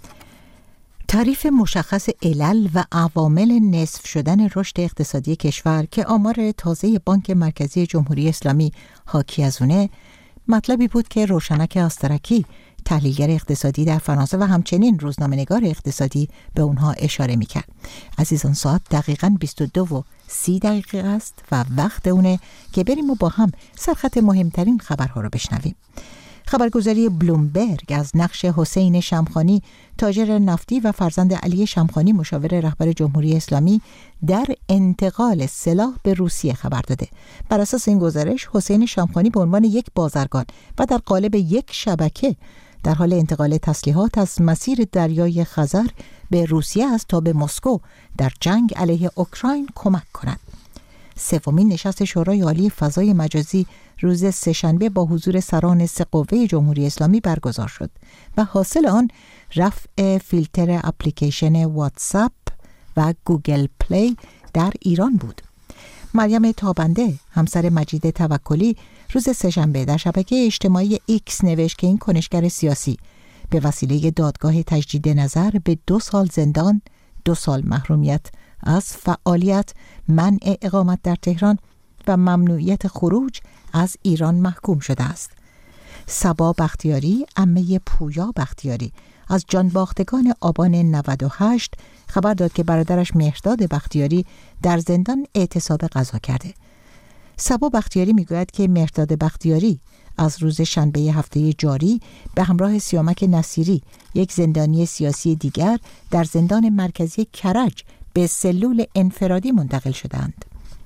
تعریف مشخص علل و عوامل نصف شدن رشد اقتصادی کشور که آمار تازه بانک مرکزی جمهوری اسلامی حاکی از اونه، مطلبی بود که روشنک آسترکی، تحلیلگر اقتصادی در فرانسه و همچنین روزنامه‌نگار اقتصادی به اونها اشاره میکرد. عزیزان، ساعت دقیقاً بیست و دو و سی دقیقه است و وقت اونه که بریم و با هم سرخط مهمترین خبرها رو بشنویم. خبرگزاری بلومبرگ از نقش حسین شمخانی، تاجر نفتی و فرزند علی شمخانی مشاور رهبر جمهوری اسلامی، در انتقال سلاح به روسیه خبر داده. بر اساس این گزارش حسین شمخانی به عنوان یک بازرگان و در قالب یک شبکه در حال انتقال تسلیحات از مسیر دریای خزر به روسیه است تا به مسکو در جنگ علیه اوکراین کمک کند. سومین نشست شورای عالی فضای مجازی روز سه‌شنبه با حضور سران سه قوه جمهوری اسلامی برگزار شد و حاصل آن رفع فیلتر اپلیکیشن واتساپ و گوگل پلی در ایران بود. مریم تابنده، همسر مجید توکلی، روز سه‌شنبه در شبکه اجتماعی ایکس نوشت که این کنشگر سیاسی به وسیله دادگاه تجدید نظر به دو سال زندان، دو سال محرومیت از فعالیت، منع اقامت در تهران و ممنوعیت خروج از ایران محکوم شده است. صبا بختیاری، عمه پویا بختیاری، از جانباختگان آبان نود و هشت خبر داد که برادرش مهرداد بختیاری در زندان اعتصاب قضا کرده. صبا بختیاری میگوید که مهرداد بختیاری از روز شنبه هفته جاری به همراه سیامک نصیری، یک زندانی سیاسی دیگر، در زندان مرکزی کرج به سلول انفرادی منتقل شدند.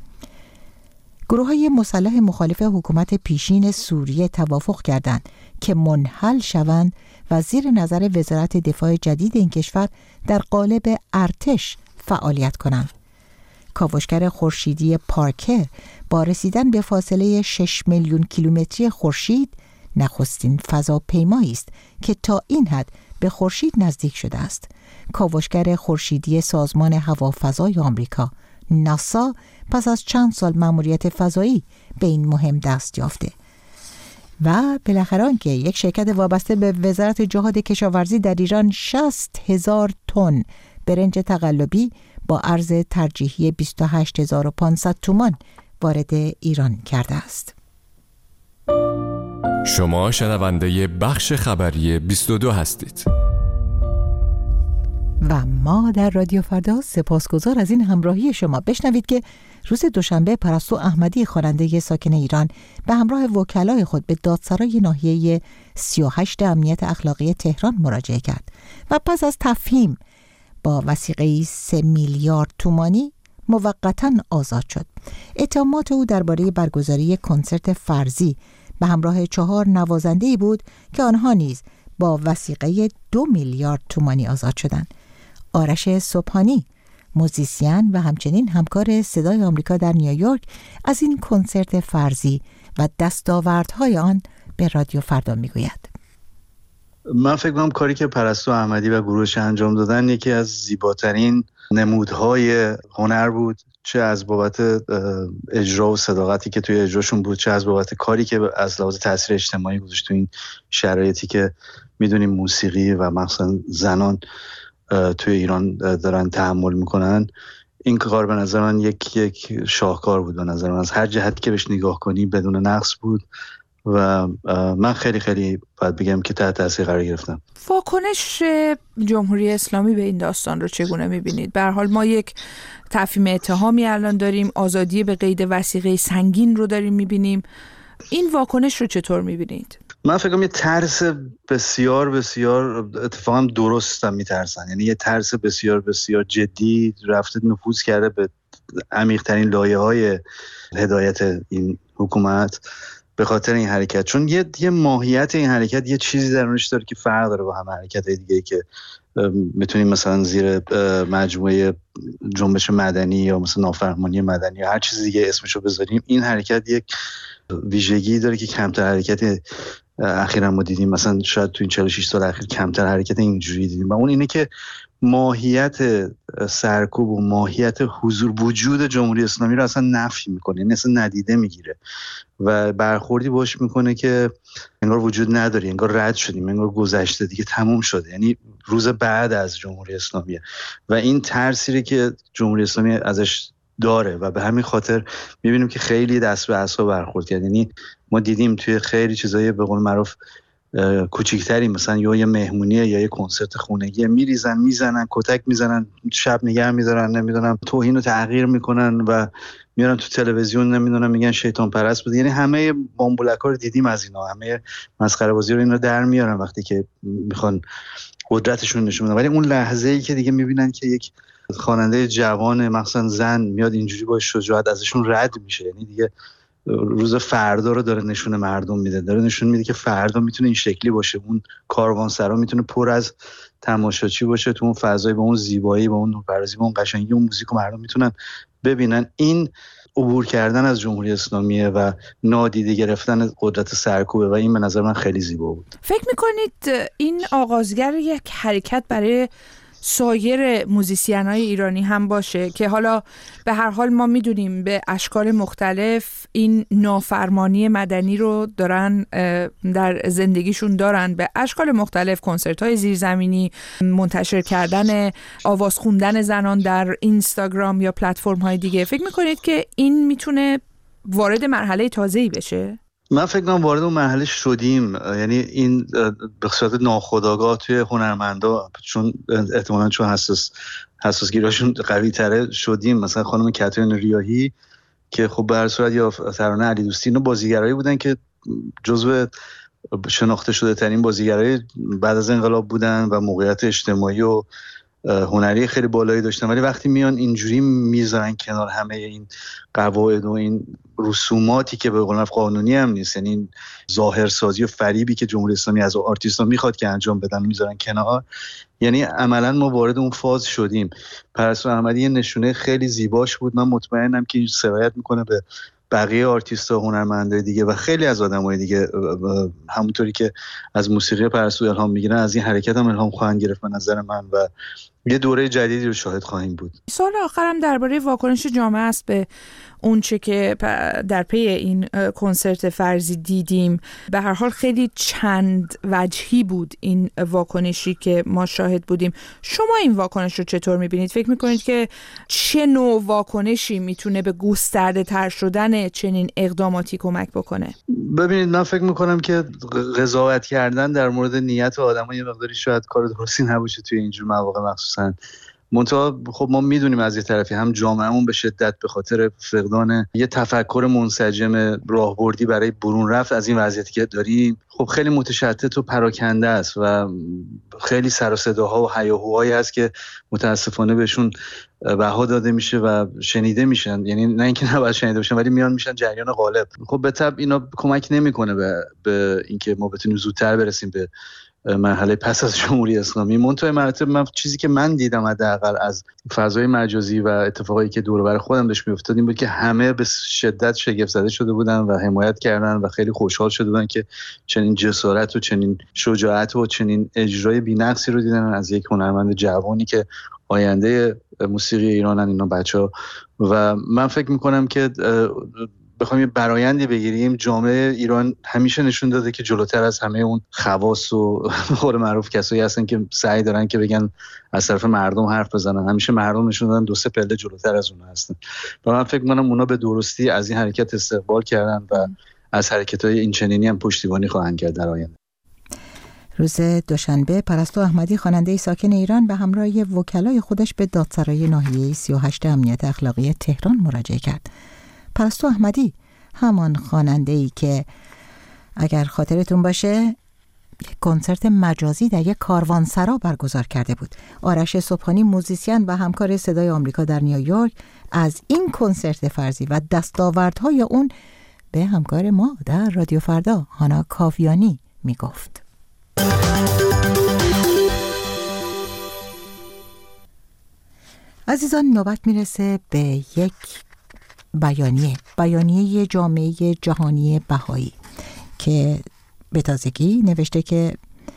گروه‌های مسلح مخالف حکومت پیشین سوریه توافق کردند که منحل شوند و زیر نظر وزارت دفاع جدید این کشور در قالب ارتش فعالیت کنند. کاوشگر خورشیدی پارکر با رسیدن به فاصله شش میلیون کیلومتری خورشید نخستین فضاپیمایی است که تا این حد به خورشید نزدیک شده است. کاوشگر خورشیدی سازمان هوافضای آمریکا ناسا پس از چند سال مأموریت فضایی به این مهم دست یافته و بالاخره آنکه یک شرکت وابسته به وزارت جهاد کشاورزی در ایران شصت هزار تن برنج تقلبی با ارز ترجیحی بیست و هشت هزار و پانصد تومان وارد ایران کرده است. شما شنونده بخش خبری بیست و دو هستید. و ما در رادیو فردا سپاسگزار از این همراهی شما. بشنوید که روز دوشنبه پرستو احمدی، خواننده ساکن ایران، به همراه وکلای خود به دادسرای ناحیه سی و هشت امنیت اخلاقی تهران مراجعه کرد و پس از تفهیم با وثیقه سه میلیارد تومانی موقتاً آزاد شد. اتهامات او درباره برگزاری کنسرت فرضی به همراه چهار نوازنده بود که آنها نیز با وثیقه دو میلیارد تومانی آزاد شدند. آرش صبحانی، موزیسین و همچنین همکار صدای آمریکا در نیویورک، از این کنسرت فرضی و دستاوردهای آن به رادیو فردا میگوید. من فکر کنم کاری که پرستو احمدی و گروهش انجام دادن یکی از زیباترین نمودهای هنر بود، چه از بابت اجرا و صداقتی که توی اجراشون بود، چه از بابت کاری که از لحاظ تاثیر اجتماعی گذاشت تو این شرایطی که میدونیم موسیقی و مخصوصا زنان توی ایران دارن تحمل میکنن. این کار به نظر من یک یک شاهکار بود. به نظر من از هر جهت که بهش نگاه کنی بدون نقص بود و من خیلی خیلی باید بگم که تحت تاثیر قرار گرفتم. واکنش جمهوری اسلامی به این داستان رو چگونه میبینید؟ به هر حال ما یک تفهیم اتهامی الان داریم، آزادی به قید وثیقه سنگین رو داریم میبینیم این واکنش رو چطور می‌بینید؟ من فکر کنم یه ترس بسیار بسیار اتفاقا درستم میترسن، یعنی یه ترس بسیار بسیار جدی رفته نفوذ کرده به عمیق‌ترین لایه‌های هدایت این حکومت به خاطر این حرکت، چون یه یه ماهیت این حرکت یه چیزی درونش داره که فرق داره با همه حرکت‌های دیگه که میتونیم مثلا زیر مجموعه جنبش مدنی یا مثلا نافرمانی مدنی یا هر چیز دیگه اسمشو بذاریم. این حرکت یک ویژگی داره که کمتر حرکت اخیراً ما دیدیم، مثلا شاید تو این چهل و شش سال اخیر کمتر حرکت اینجوری دیدیم و اون اینه که ماهیت سرکوب و ماهیت حضور وجود جمهوری اسلامی رو اصلا نفی میکنه، یعنی اصلا ندیده میگیره و برخوردی باش میکنه که انگار وجود نداره، انگار رد شدیم، انگار گذشته دیگه تموم شده، یعنی روز بعد از جمهوری اسلامی. و این ترسی که جمهوری اسلامی ازش داره و به همین خاطر میبینیم که خیلی دست به اعصاب برخورد کرد. یعنی ما دیدیم توی خیلی چیزای به قول معروف کوچیکتری، مثلا یا یه مهمونیه یا یه کنسرت خونگی، میریزن میزنن کتک میزنن شب نگه میدارن، نمیدونم توهین و تحقیر میکنن و میارن تو تلویزیون، نمیدونم میگن شیطان پرست بود. یعنی همه بامبولکا رو دیدیم از اینا، همه مسخره بازی رو اینا در میارن وقتی که میخوان قدرتشون نشون بدن. ولی اون لحظه‌ای که دیگه میبینن که یک خواننده جوان مثلا زن میاد اینجوری با شجاعت ازشون رد میشه، یعنی دیگه روز فردا رو داره نشون مردم میده، داره نشون میده که فردا میتونه این شکلی باشه، اون کاروانسرا میتونه پر از تماشاچی باشه تو اون فضای، با اون زیبایی، با اون نورپردازی، با اون قشنگی اون موزیک، مردم میتونن ببینن. این عبور کردن از جمهوری اسلامیه و نادیده گرفتن قدرت سرکوبه و این به نظر من خیلی زیبا بود. فکر میکنید این آغازگر یک حرکت برای سایر موزیسین‌های ایرانی هم باشه که حالا به هر حال ما میدونیم به اشکال مختلف این نافرمانی مدنی رو دارن در زندگیشون دارن، به اشکال مختلف، کنسرت‌های زیرزمینی، منتشر کردن آواز خوندن زنان در اینستاگرام یا پلتفرم‌های دیگه. فکر میکنید که این میتونه وارد مرحله تازه‌ای بشه؟ من فکر کنم وارد اون مرحله شدیم، یعنی این به صورت ناخودآگاه توی هنرمندا، چون احتمالاً چون حساس حساسگیراشون قوی تره شدیم. مثلا خانم کاترین ریاحی که خب به هر صورت یا ترانه علی دوستی، اینا بازیگرایی بودن که جزو شناخته شده ترین بازیگرای بعد از انقلاب بودن و موقعیت اجتماعی و هنری خیلی بالایی داشتن، ولی وقتی میان اینجوری میذارن کنار همه این قواعد و این رسوماتی که به قول قانونی هم نیست، یعنی این ظاهرسازی و فریبی که جمهوری اسلامی از آرتیست‌ها میخواد که انجام بدن میذارن کنار، یعنی عملاً ما وارد اون فاز شدیم. پرستو احمدی یه نشونه خیلی زیباش بود، من مطمئنم که این سرایت میکنه به بقیه آرتیست‌ها و هنرمندای دیگه و خیلی از آدمای دیگه، همونطوری که از موسیقی پرستو الهام میگیرن از این حرکت هم الهام خواهند گرفت به نظر من و یه دوره جدیدی رو شاهد خواهیم بود. سوال آخرم درباره واکنش جامعه است به اون چه که در پی این کنسرت فرضی دیدیم. به هر حال خیلی چند وجهی بود این واکنشی که ما شاهد بودیم. شما این واکنش رو چطور میبینید؟ فکر میکنید که چه نوع واکنشی میتونه به گسترده تر شدن چنین اقداماتی کمک بکنه؟ ببینید من فکر میکنم که قضاوت کردن در مورد نیت آدم‌ها یه مقداری شاید کار درستی نباشه توی اینجور مواقع مخصوصا. منتها خب ما میدونیم از یه طرفی هم جامعهمون به شدت به خاطر فقدان یه تفکر منسجم راهبردی برای برون رفت از این وضعیتی که داریم خب خیلی متشتت و پراکنده است و خیلی سر و صداها و هیاهوهایی هست که متاسفانه بهشون بها داده میشه و شنیده میشن، یعنی نه اینکه نباید شنیده بشن ولی میان میشن جریان غالب. خب به طبع اینا کمک نمیکنه به به اینکه ما بتونیم زودتر برسیم به مرحله پس از جمهوری اسلامی. منتها مراتب من چیزی که من دیدم حداقل از فضای مجازی و اتفاقایی که دور و بر خودم داشت میافتاد این بود که همه به شدت شگفت زده شده بودن و حمایت کردن و خیلی خوشحال شده بودن که چنین جسارت و چنین شجاعت و چنین اجرای بی‌نقصی رو دیدن از یک هنرمند جوانی که آینده موسیقی ایرانن اینا بچه‌ها. و من فکر میکنم که بخوایم یه برآیندی بگیریم، جامعه ایران همیشه نشون داده که جلوتر از همه اون خواص و خور معروف کسایی هستن که سعی دارن که بگن از طرف مردم حرف بزنن. همیشه مردم نشون دادن دو سه پله جلوتر از اونها هستن و من فکر می‌کنم اونا به درستی از این حرکت استقبال کردن و از حرکت‌های این چنینی هم پشتیبانی خواهند کرد در آینده. روز دوشنبه پرستو احمدی خواننده ساکن ایران به همراه وکلای خودش به دادسرای ناحیه سی و هشت امنیت اخلاقی تهران مراجعه کرد. پرستو احمدی همان خواننده‌ای که اگر خاطرتون باشه کنسرت مجازی در یک کاروانسرا برگزار کرده بود. آرش صبحانی موزیسین و همکار صدای آمریکا در نیویورک از این کنسرت فرضی و دستاوردهای اون به همکار ما در رادیو فردا هانا کاویانی می گفت. عزیزان، نوبت میرسه به یک بیانیه بیانیه جامعه جهانی بهایی که به تازگی نوشته که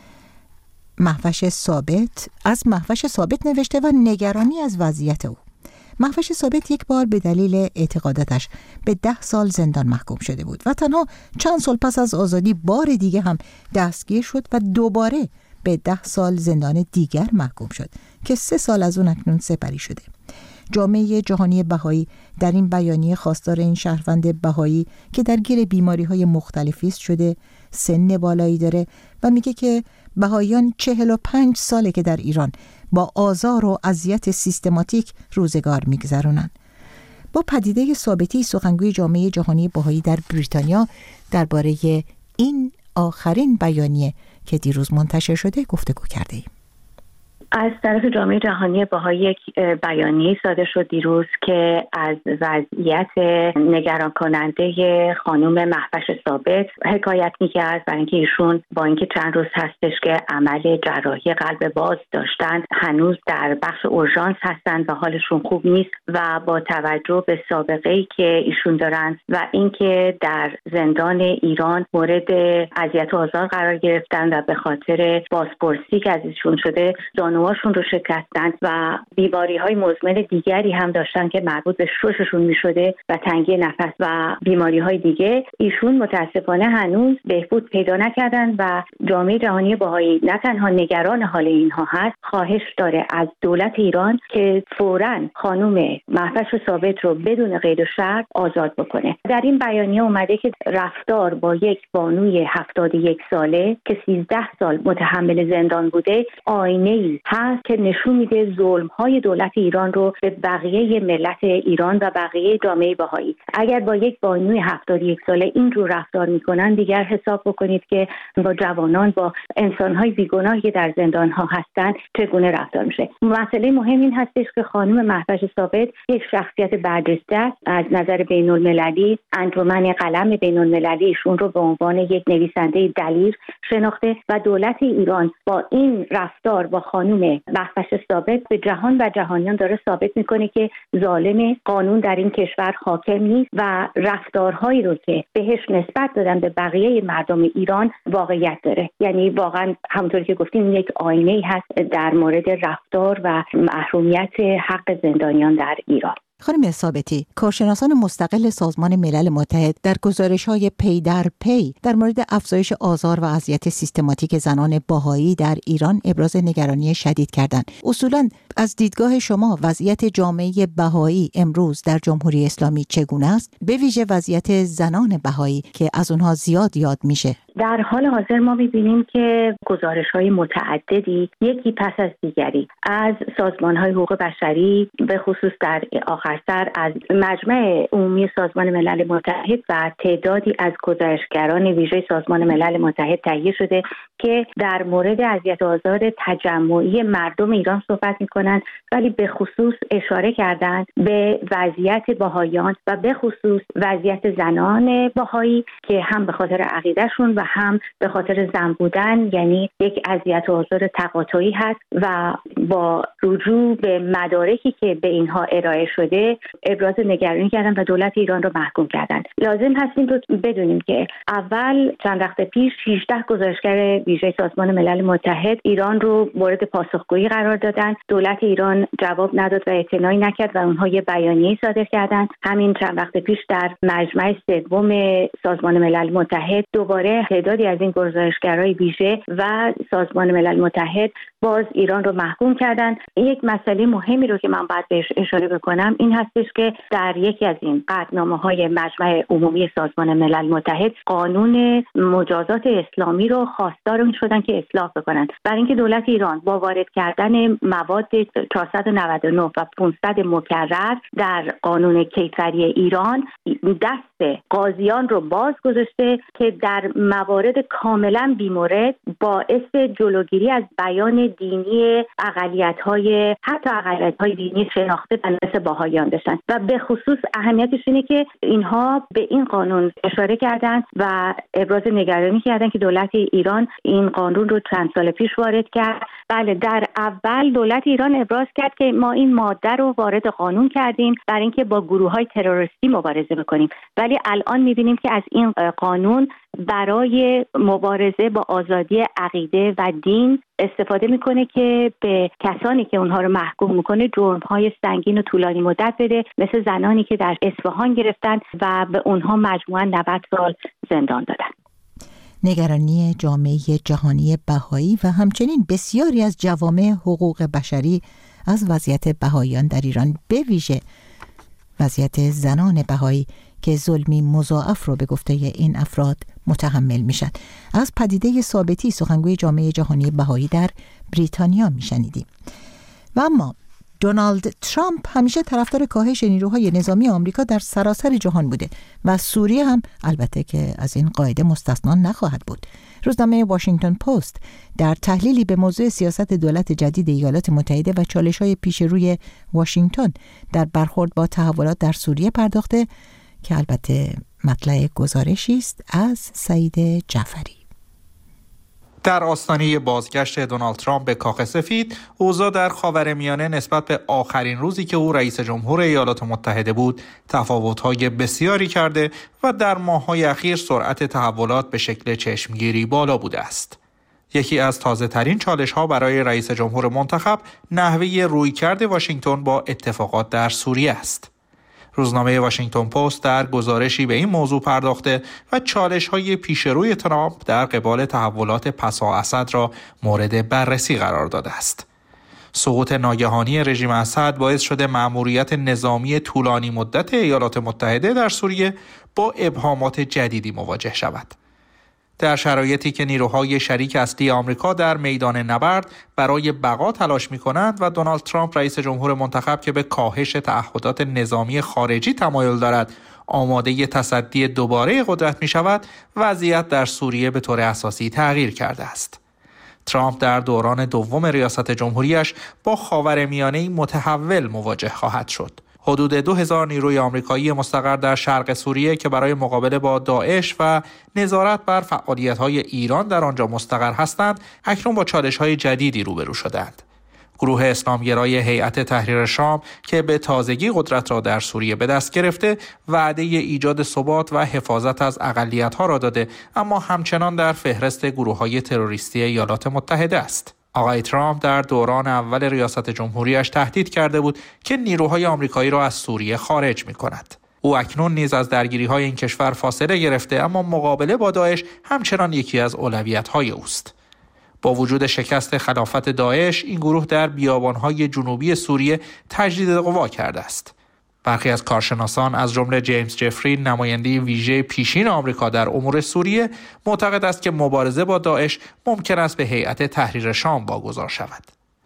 مهوش ثابت از مهوش ثابت نوشته و نگرانی از وضعیت او. مهوش ثابت یک بار به دلیل اعتقاداتش به ده سال زندان محکوم شده بود و تنها چند سال پس از آزادی بار دیگه هم دستگیر شد و دوباره به ده سال زندان دیگر محکوم شد که سه سال از اون اکنون سپری شده. جامعه جهانی بهایی در این بیانیه خواستار این شهروند بهایی که در گیر بیماری‌های مختلفی است شده، سن بالایی داره و میگه که بهاییان چهل و پنج ساله که در ایران با آزار و اذیت سیستماتیک روزگار میگذرونن. با پدیده ثابتی سخنگوی جامعه جهانی بهایی در بریتانیا درباره این آخرین بیانیه که دیروز منتشر شده گفتگو کرده ایم. از طرف جامعه جهانی بهایی یک بیانیه صادر شد دیروز که از وضعیت نگران کننده خانم مهوش ثابت حکایت می‌کرد، برای اینکه ایشون با اینکه چند روز هستش که عمل جراحی قلب باز داشتن هنوز در بخش اورژانس هستند و حالشون خوب نیست و با توجه به سابقه‌ای که ایشون دارن و اینکه در زندان ایران مورد اذیت و آزار قرار گرفتن و به خاطر بازپرسی که از ایشون شده زانوهاشون رو شکستند و بیماری‌های مزمن دیگری هم داشتن که مربوط به شششون می‌شده و تنگی نفس و بیماری‌های دیگه، ایشون متاسفانه هنوز بهبود پیدا نکردن و جامعه جهانی بهایی نه تنها نگران حال اینها هست، خواهش داره از دولت ایران که فوراً خانم مهوش ثابت رو بدون قید و شرط آزاد بکنه. در این بیانیه اومده که رفتار با یک بانوی هفتاد و یک ساله که سیزده سال متحمل زندان بوده آینه‌ای هست که نشون میده ظلم‌های دولت ایران رو به بقیه ملت ایران و بقیه جامعه بهایی. اگر با یک بانوی هفتاد و یک ساله اینجور رفتار میکنن، دیگر حساب بکنید که با جوانان، با انسان‌های بیگناهی که در زندان‌ها هستن چگونه رفتار میشه. مسئله مهم این هستش که خانم مهوش ثابت یک شخصیت برجسته است از نظر بین‌المللی. انجمن قلم بین‌المللی ایشون رو به عنوان یک نویسنده دلیر شناخته و دولت ایران با این رفتار با خانم مهوش ثابت به جهان و جهانیان داره ثابت میکنه که ظالم قانون در این کشور حاکم نیست و رفتارهایی رو که بهش نسبت دادن به بقیه مردم ایران واقعیت داره. یعنی واقعا همونطوری که گفتیم یک آینه‌ای هست در مورد رفتار و محرومیت حق زندانیان در ایران. خانم ثابتی، کارشناسان مستقل سازمان ملل متحد در گزارش‌های پی در پی در مورد افزایش آزار و اذیت سیستماتیک زنان بهایی در ایران ابراز نگرانی شدید کردند. اصولاً از دیدگاه شما وضعیت جامعه بهایی امروز در جمهوری اسلامی چگونه است؟ به ویژه وضعیت زنان بهایی که از اونها زیاد یاد میشه. در حال حاضر ما می‌بینیم که گزارش‌های متعددی یکی پس از دیگری از سازمان‌های حقوق بشری به خصوص در آخر سر از مجمع عمومی سازمان ملل متحد و تعدادی از گزارشگران ویژه سازمان ملل متحد تهیه شده که در مورد اذیت و آزار تجمعی مردم ایران صحبت می‌کنند، ولی به خصوص اشاره کردند به وضعیت بهاییان و به خصوص وضعیت زنان بهایی که هم به خاطر عقیدهشون و هم به خاطر زن بودن یعنی یک اذیت و آزار تقاطعی هست و با رجوع به مدارکی که به اینها ارائه شده ابراز نگرانی کردن و دولت ایران رو محکوم کردن. لازم هست این رو بدونیم که اول چند وقت پیش شانزده گزارشگر ویژه سازمان ملل متحد ایران رو مورد پاسخگویی قرار دادن. دولت ایران جواب نداد و اعتنایی نکرد و اونها یه بیانیه صادر کردن. همین چند وقت پیش در مجمع سوم سازمان ملل متحد دوباره تعدادی از این گزارشگرای ویژه و سازمان ملل متحد باز ایران رو محکوم کردن. یک مسئله مهمی رو که من باید بهش اشاره بکنم این هستش که در یکی از این قطعنامه‌های مجمع عمومی سازمان ملل متحد قانون مجازات اسلامی رو خواستار این شدن که اصلاح بکنن، برای اینکه دولت ایران با وارد کردن مواد چهارصد و نود و نه و پانصد مکرر در قانون کیفری ایران دست قاضیان رو باز گذاشته که در موارد کاملا بیمورد باعث جلوگیری از بیان دینی اقلیت‌های حتی اقلیت‌های دینی شناخته و مثل بهائیان داشتن و به خصوص اهمیتش اینه که اینها به این قانون اشاره کردن و ابراز نگرانی کردن که دولت ایران این قانون رو چند سال پیش وارد کرد. بله، در اول دولت ایران ابراز کرد که ما این ماده رو وارد قانون کردیم برای اینکه با گروه‌های تروریستی مبارزه بکنیم، ولی الان می‌بینیم که از این قانون برای مبارزه با آزادی عقیده و دین استفاده میکنه که به کسانی که اونها رو محکوم میکنه جرم‌های سنگین و طولانی مدت بده، مثل زنانی که در اصفهان گرفتن و به اونها مجموعاً نود سال زندان دادن. نگرانی جامعه جهانی بهایی و همچنین بسیاری از جوامع حقوق بشری از وضعیت بهاییان در ایران، به ویژه وضعیت زنان بهایی که ظلمی مضاعف رو به گفته این افراد متحمل میشن. از پدیده ثابتی سخنگوی جامعه جهانی بهایی در بریتانیا میشنیدیم. و اما دونالد ترامپ همیشه طرفدار کاهش نیروهای نظامی آمریکا در سراسر جهان بوده و سوریه هم البته که از این قاعده مستثنا نخواهد بود. روزنامه واشنگتن پست در تحلیلی به موضوع سیاست دولت جدید ایالات متحده و چالش‌های پیش روی واشنگتن در برخورد با تحولات در سوریه پرداخته که البته مطلع گزارشی است از سعید جعفری. در آستانه بازگشت دونالد ترامپ به کاخ سفید، اوضاع در خاورمیانه نسبت به آخرین روزی که او رئیس جمهور ایالات متحده بود، تفاوت‌های بسیاری کرده و در ماه‌های اخیر سرعت تحولات به شکل چشمگیری بالا بوده است. یکی از تازه‌ترین چالش‌ها برای رئیس جمهور منتخب، نحوه رویکرد واشنگتن با اتفاقات در سوریه است. روزنامه واشنگتن پست در گزارشی به این موضوع پرداخته و چالش‌های پیشروی ترامپ در قبال تحولات پسا اسد را مورد بررسی قرار داده است. سقوط ناگهانی رژیم اسد باعث شده مأموریت نظامی طولانی مدت ایالات متحده در سوریه با ابهامات جدیدی مواجه شود. در شرایطی که نیروهای شریک اصلی آمریکا در میدان نبرد برای بقا تلاش می‌کنند و دونالد ترامپ رئیس جمهور منتخب که به کاهش تعهدات نظامی خارجی تمایل دارد آماده تصدی دوباره قدرت می‌شود، وضعیت در سوریه به طور اساسی تغییر کرده است. ترامپ در دوران دوم ریاست جمهوریش با خاورمیانه‌ای متحول مواجه خواهد شد. حدود دو هزار نیروی آمریکایی مستقر در شرق سوریه که برای مقابله با داعش و نظارت بر فعالیت‌های ایران در آنجا مستقر هستند، اکنون با چالش‌های جدیدی روبرو شدند. گروه اسلامگرای هیئت تحریر شام که به تازگی قدرت را در سوریه به دست گرفته، وعده ایجاد ثبات و حفاظت از اقلیت‌ها را داده، اما همچنان در فهرست گروه‌های تروریستی ایالات متحده است. آقای ترامپ در دوران اول ریاست جمهوریش تهدید کرده بود که نیروهای آمریکایی را از سوریه خارج می‌کند. او اکنون نیز از درگیری‌های این کشور فاصله گرفته، اما مقابله با داعش همچنان یکی از اولویت‌های اوست. با وجود شکست خلافت داعش، این گروه در بیابان‌های جنوبی سوریه تجدید قوا کرده است. برخی از کارشناسان از جمله جیمز جفری، نماینده ویژه پیشین آمریکا در امور سوریه، معتقد است که مبارزه با داعش ممکن است به هیئت تحریر شام واگذار شود.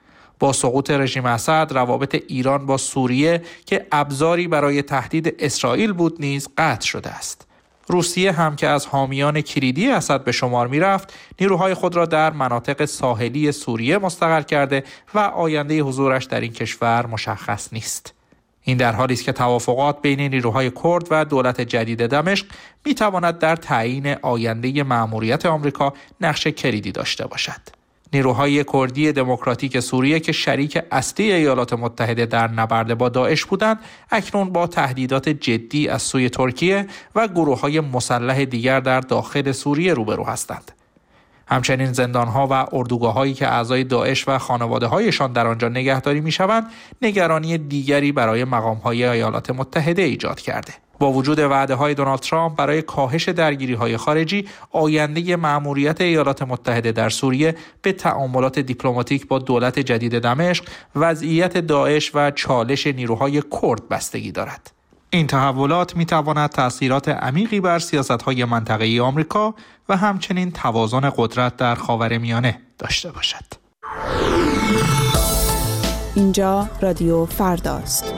با سقوط رژیم اسد، روابط ایران با سوریه که ابزاری برای تهدید اسرائیل بود نیز قطع شده است. روسیه هم که از حامیان کلیدی اسد به شمار می‌رفت، نیروهای خود را در مناطق ساحلی سوریه مستقر کرده و آینده حضورش در این کشور مشخص نیست. این در حالی است که توافقات بین نیروهای کرد و دولت جدید دمشق می‌تواند در تعیین آینده مأموریت آمریکا نقش کلیدی داشته باشد. نیروهای کردی دموکراتیک سوریه که شریک اصلی ایالات متحده در نبرد با داعش بودند، اکنون با تهدیدات جدی از سوی ترکیه و گروه‌های مسلح دیگر در داخل سوریه روبرو هستند. همچنین زندان‌ها و اردوگاه‌هایی که اعضای داعش و خانواده‌هایشان در آنجا نگهداری می‌شوند، نگرانی دیگری برای مقام‌های ایالات متحده ایجاد کرده. با وجود وعده‌های دونالد ترامپ برای کاهش درگیری‌های خارجی، آینده مأموریت ایالات متحده در سوریه به تعاملات دیپلماتیک با دولت جدید دمشق، وضعیت داعش و چالش نیروهای کرد بستگی دارد. این تحولات می‌تواند تأثیرات عمیقی بر سیاست‌های منطقه‌ای آمریکا و همچنین توازن قدرت در خاورمیانه داشته باشد. اینجا رادیو فرداست.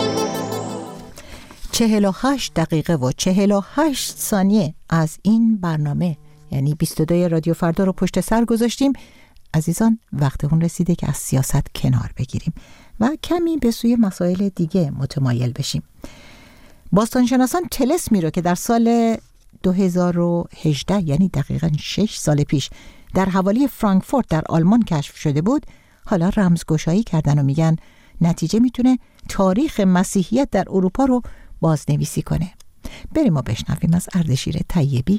چهل و هشت دقیقه و چهل و هشت ثانیه از این برنامه، یعنی بیست و دو رادیو فردا رو پشت سر گذاشتیم. عزیزان، وقت اون رسیده که از سیاست کنار بگیریم و کمی به سوی مسائل دیگه متمایل بشیم. باستانشناسان طلسمی رو که در سال دو هزار و هجده، یعنی دقیقاً شش سال پیش، در حوالی فرانکفورت در آلمان کشف شده بود، حالا رمزگشایی کردن و میگن نتیجه میتونه تاریخ مسیحیت در اروپا رو بازنویسی کنه. بریم ما بشنویم از اردشیر طیبی.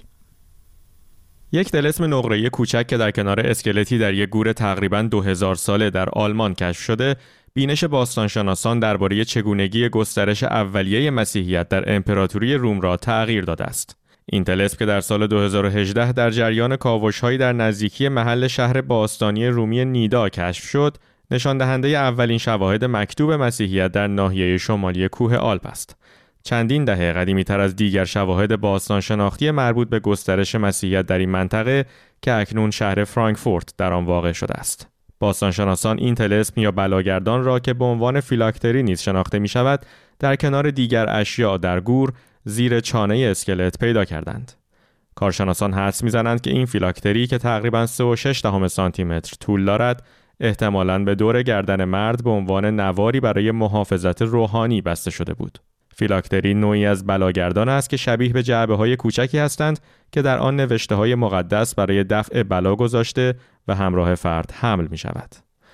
یک طلسم نقره‌ای کوچک که در کنار اسکلتی در یک گور تقریباً دو هزار ساله در آلمان کشف شده، بینش باستانشناسان درباره چگونگی گسترش اولیه مسیحیت در امپراتوری روم را تغییر داده است. این طلسم که در سال دو هزار و هجده در جریان کاوش‌هایی در نزدیکی محل شهر باستانی رومی نیدا کشف شد، نشان دهنده اولین شواهد مکتوب مسیحیت در ناحیه شمالی کوه آلپ است. چندین دهه قدیمی‌تر از دیگر شواهد باستان شناختی مربوط به گسترش مسیحیت در این منطقه که اکنون شهر فرانکفورت در آن واقع شده است. باستانشناسان این طلسم یا بلاگردان را که به عنوان فیلاکتری نیز شناخته می شود، در کنار دیگر اشیاء در گور زیر چانه اسکلت پیدا کردند. کارشناسان حدس می‌زنند که این فیلاکتری که تقریباً سه و شش دهم سانتی متر طول دارد، احتمالاً به دور گردن مرد به عنوان نواری برای محافظت روحانی بسته شده بود. فیلاکتری نوعی از بلاگردان است که شبیه به جعبه‌های کوچکی هستند که در آن نوشته‌های مقدس برای دفع بلا گذاشته و همراه فرد حمل می‌شود.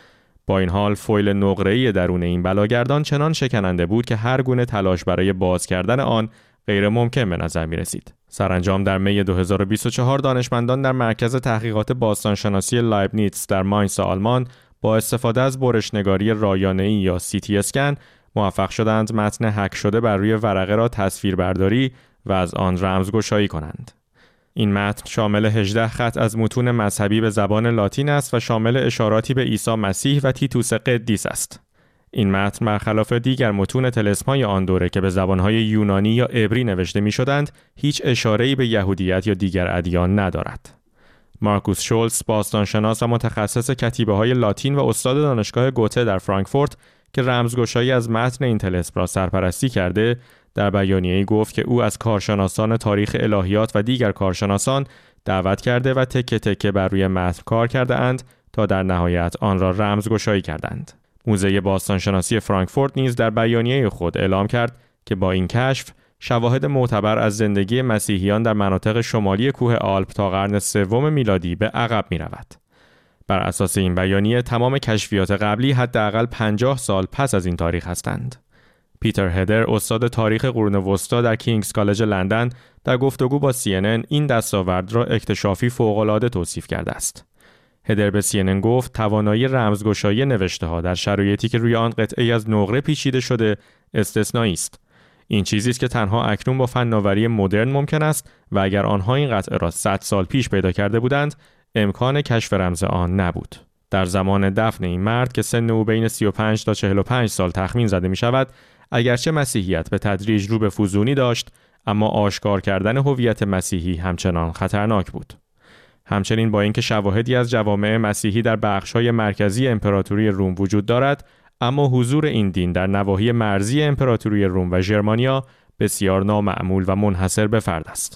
با این حال فویل نقره‌ای درون این بلاگردان چنان شکننده بود که هر گونه تلاش برای باز کردن آن غیر ممکن به نظر می رسید. سرانجام در می دو هزار و بیست و چهار دانشمندان در مرکز تحقیقات باستانشناسی لایبنیتس در ماینس آلمان با استفاده از برشنگاری رایانه‌ای یا سی تی اسکن موفق شدند متن هک شده بر روی ورقه را تصویر برداری و از آن رمزگشایی کنند. این متن شامل هجده خط از متون مذهبی به زبان لاتین است و شامل اشاراتی به عیسی مسیح و تیتوس قدیس است. این متن برخلاف دیگر متون طلسم‌های آن دوره که به زبان‌های یونانی یا عبری نوشته می‌شدند، هیچ اشاره‌ای به یهودیت یا دیگر ادیان ندارد. مارکوس شولز، باستانشناس و متخصص کتیبه‌های لاتین و استاد دانشگاه گوته در فرانکفورت که رمزگشایی از متن این طلسم را سرپرستی کرده، در بیانیه‌ای گفت که او از کارشناسان تاریخ الهیات و دیگر کارشناسان دعوت کرده و تکه تکه بر روی متن کار کرده اند تا در نهایت آن را رمزگشایی کردند. موزه باستانشناسی فرانکفورت نیز در بیانیه خود اعلام کرد که با این کشف شواهد معتبر از زندگی مسیحیان در مناطق شمالی کوه آلپ تا قرن سوم میلادی به عقب می رود. بر اساس این بیانیه تمام کشفیات قبلی حداقل پنجاه سال پس از این تاریخ هستند. پیتر هدر، استاد تاریخ قرون وسطا در کینگز کالج لندن، در گفتگو با سی ان ان این دستاورد را اکتشافی فوق‌العاده توصیف کرده است. هدر به سی ان ان گفت توانایی رمزگشایی نوشته‌ها در شرایطی که روی آن قطعه‌ای از نقره پیچیده شده استثنایی است. این چیزی است که تنها اکنون با فناوری مدرن ممکن است و اگر آنها این قطعه را صد سال پیش پیدا کرده بودند، امکان کشف رمز آن نبود. در زمان دفن این مرد که سن او بین سی و پنج تا چهل و پنج سال تخمین زده می شود، اگرچه مسیحیت به تدریج رو به فزونی داشت، اما آشکار کردن هویت مسیحی همچنان خطرناک بود. همچنین با اینکه شواهدی از جوامع مسیحی در بخش‌های مرکزی امپراتوری روم وجود دارد، اما حضور این دین در نواحی مرزی امپراتوری روم و ژرمانیا بسیار نامعمول و منحصر به فرد است.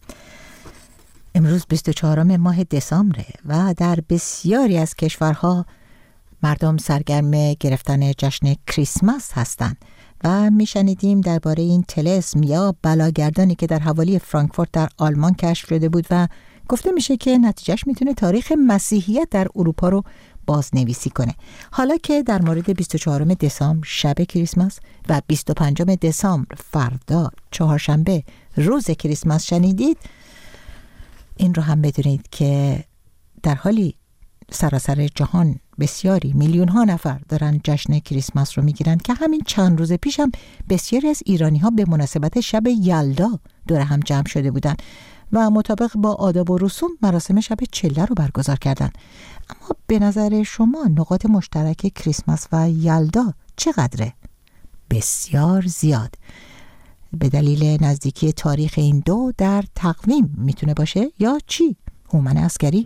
امروز بیست و چهارم ماه دسامبر و در بسیاری از کشورها مردم سرگرم گرفتن جشن کریسمس هستند و میشنیدیم درباره این طلسم یا بلاگردانی که در حوالی فرانکفورت در آلمان کشف شده بود و گفته میشه که نتیجهش میتونه تاریخ مسیحیت در اروپا رو بازنویسی کنه. حالا که در مورد بیست و چهارم دسامبر شب کریسمس و بیست و پنجم دسامبر فردا چهارشنبه روز کریسمس شنیدید، این رو هم بدونید که در حالی سراسر جهان بسیاری میلیون ها نفر دارن جشن کریسمس رو میگیرن که همین چند روز پیش هم بسیاری از ایرانی ها به مناسبت شب یلدا دور هم جمع شده بودن و مطابق با آداب و رسوم مراسم شب چله رو برگزار کردن. اما به نظر شما نقاط مشترک کریسمس و یلدا چقدره؟ بسیار زیاد. به دلیل نزدیکی تاریخ این دو در تقویم میتونه باشه یا چی؟ هومن عسگری.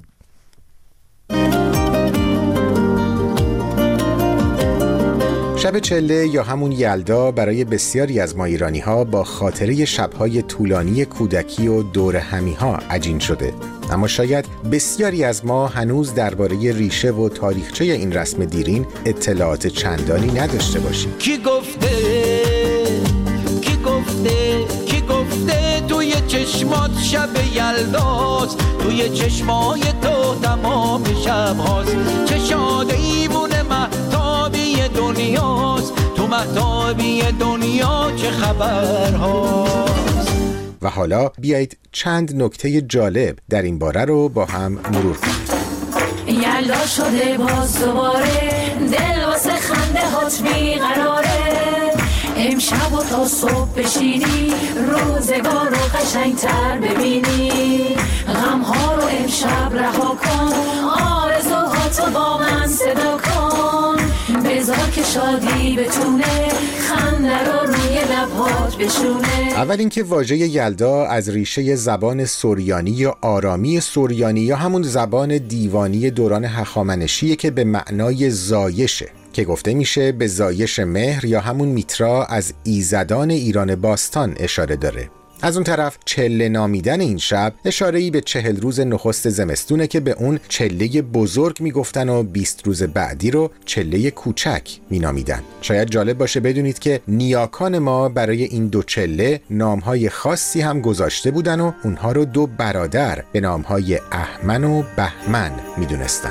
شب چله یا همون یلدا برای بسیاری از ما ایرانی‌ها با خاطره شب‌های طولانی کودکی و دور همی‌ها عجین شده. اما شاید بسیاری از ما هنوز درباره ریشه و تاریخچه این رسم دیرین اطلاعات چندانی نداشته باشیم. کی گفته کی گفته کی گفته توی چشمات شب یلداست، توی چشمای تو تمام شب هاست، چه شاده ایوونه مهتابی دنیاست، تو مهتابی دنیا چه خبر هاست. و حالا بیایید چند نکته جالب در این باره رو با هم مرور کنیم. یلدا شده باز دوباره، دل واسه خنده هات بیقراره، امشب و تا صبح بشینی روزگار رو قشنگتر ببینی، غم ها رو امشب رها کن، آرزوهاتو با من صدا کن، بذار که شادی بتونه خنده رو روی لبهات بشونه. اول اینکه واژه یلدا از ریشه زبان سوریانی یا آرامی سوریانی یا همون زبان دیوانی دوران هخامنشیه که به معنای زایشه، که گفته میشه به زایش مهر یا همون میترا از ایزدان ایران باستان اشاره داره. از اون طرف چله نامیدن این شب اشاره‌ای به چهل روز نخست زمستونه که به اون چله بزرگ میگفتن و بیست روز بعدی رو چله کوچک مینامیدن. شاید جالب باشه بدونید که نیاکان ما برای این دو چله نامهای خاصی هم گذاشته بودن و اونها رو دو برادر به نامهای اهمن و بهمن میدونستن.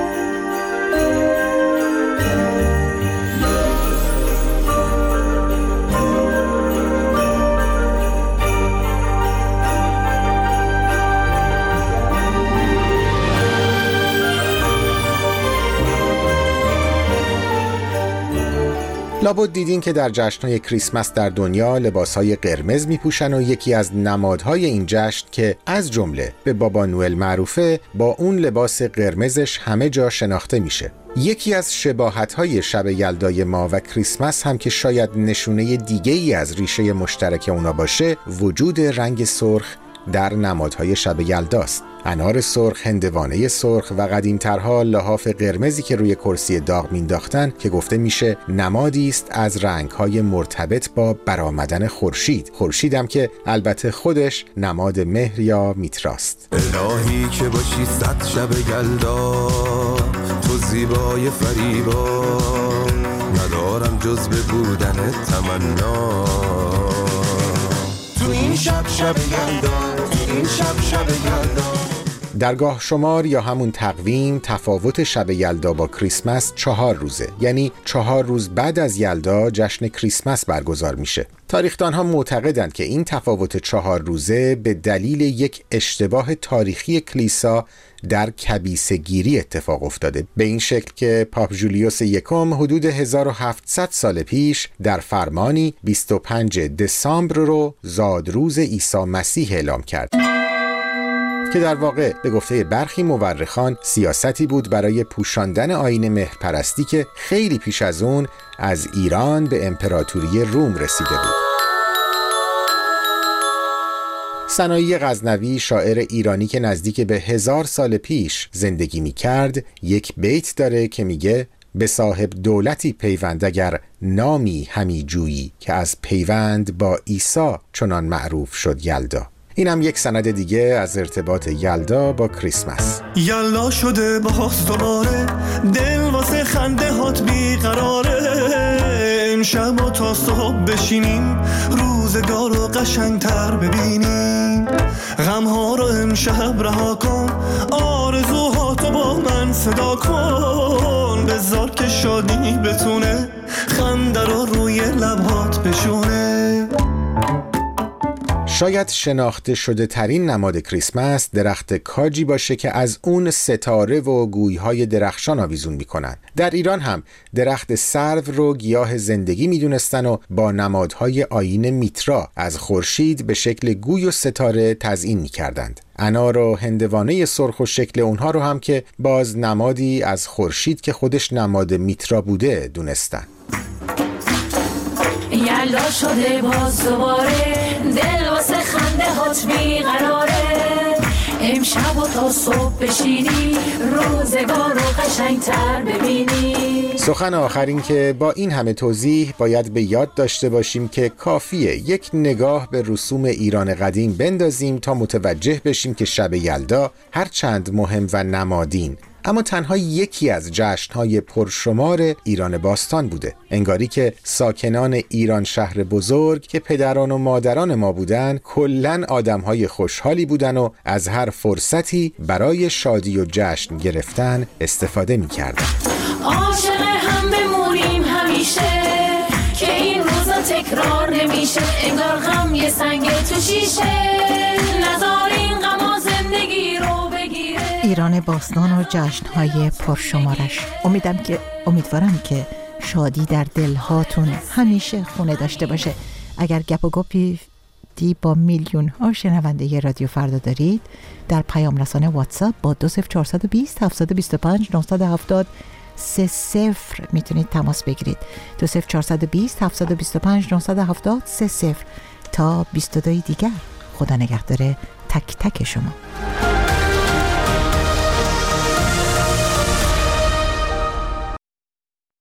لابد دیدین که در جشن‌های کریسمس در دنیا لباس‌های قرمز می‌پوشن و یکی از نمادهای این جشن که از جمله به بابا نوئل معروفه با اون لباس قرمزش همه جا شناخته میشه. یکی از شباهت‌های شب یلدای ما و کریسمس هم که شاید نشونه دیگه‌ای از ریشه مشترک اونا باشه، وجود رنگ سرخ در نمادهای شب یلداست. انار سرخ، هندوانه سرخ و قدیمترها لحاف قرمزی که روی کرسی داغ مینداختن که گفته میشه نمادی است از رنگ‌های مرتبط با برآمدن خورشید. خورشیدم که البته خودش نماد مهر یا میتراست. الهی که باشی صد شب یلدا، تو زیبای فریبا، ندارم جز به بودن تمنا، تو این شب شب یلدا، تو این شب شب یلدا. درگاه شمار یا همون تقویم تفاوت شب یلدا با کریسمس چهار روزه، یعنی چهار روز بعد از یلدا جشن کریسمس برگزار میشه. تاریخدانها معتقدند که این تفاوت چهار روزه به دلیل یک اشتباه تاریخی کلیسا در کبیسه‌گیری اتفاق افتاده، به این شکل که پاپ جولیوس یکم حدود هزار و هفتصد سال پیش در فرمانی بیست و پنجم دسامبر رو زادروز عیسی مسیح اعلام کرد، که در واقع به گفته برخی مورخان سیاستی بود برای پوشاندن آیین مهرپرستی که خیلی پیش از اون از ایران به امپراتوری روم رسیده بود. سنایی غزنوی، شاعر ایرانی که نزدیک به هزار سال پیش زندگی می کرد، یک بیت داره که میگه به صاحب دولتی پیوند اگر نامی همی جویی، که از پیوند با عیسی چنان معروف شد یلدا. اینم یک سند دیگه از ارتباط یلدا با کریسمس. یلدا شده باز دوباره، دل واسه خنده هات بیقراره، امشب و تا صبح بشینیم روزگار رو قشنگتر ببینیم، غم ها رو امشب رها کن، آرزوهاتو با من صدا کن، بذار که شادی بتونه خنده رو روی لبهات بشونه. شاید شناخته شده ترین نماد کریسمس درخت کاجی باشه که از اون ستاره و گویهای درخشان آویزون میکنن. در ایران هم درخت سرو رو گیاه زندگی میدونستن و با نمادهای آیین میترا از خورشید به شکل گوی و ستاره تزیین میکردند. انار و هندوانه سرخ و شکل اونها رو هم که باز نمادی از خورشید که خودش نماد میترا بوده دونستن. یلا شده باز دوباره دل واسه خنده هات بیقراره امشب و تا صبح بشینی روزگار رو قشنگتر ببینی. سخن آخر این که با این همه توضیح باید به یاد داشته باشیم که کافیه یک نگاه به رسوم ایران قدیم بندازیم تا متوجه بشیم که شب یلدا هرچند مهم و نمادین اما تنها یکی از جشن‌های پرشمار ایران باستان بوده. انگاری که ساکنان ایران شهر بزرگ که پدران و مادران ما بودن کلاً آدم‌های خوشحالی بودن و از هر فرصتی برای شادی و جشن گرفتن استفاده می‌کردن. عاشق هم بمونیم همیشه که این روزا تکرار نمیشه انگار غم یه سنگ تو شیشه نذارین غم و زندگی رو بگیره. ایران باستان و جشن‌های پرشمارش. امیدم که امیدوارم که شادی در دلهاتون همیشه خونه داشته باشه. اگر گپ و گپی دی با میلیون ها شنونده رادیو فردا دارید در پیام رسانه واتساپ با دو صفر چهار دو صفر هفت دو پنج نه هفت صفر سه صفر میتونید تماس بگیرید. دو صفر چهار دو صفر هفت دو پنج نه هفت سه صفر تا بیست و دو دیگر. خدا نگهدار تک تک شما.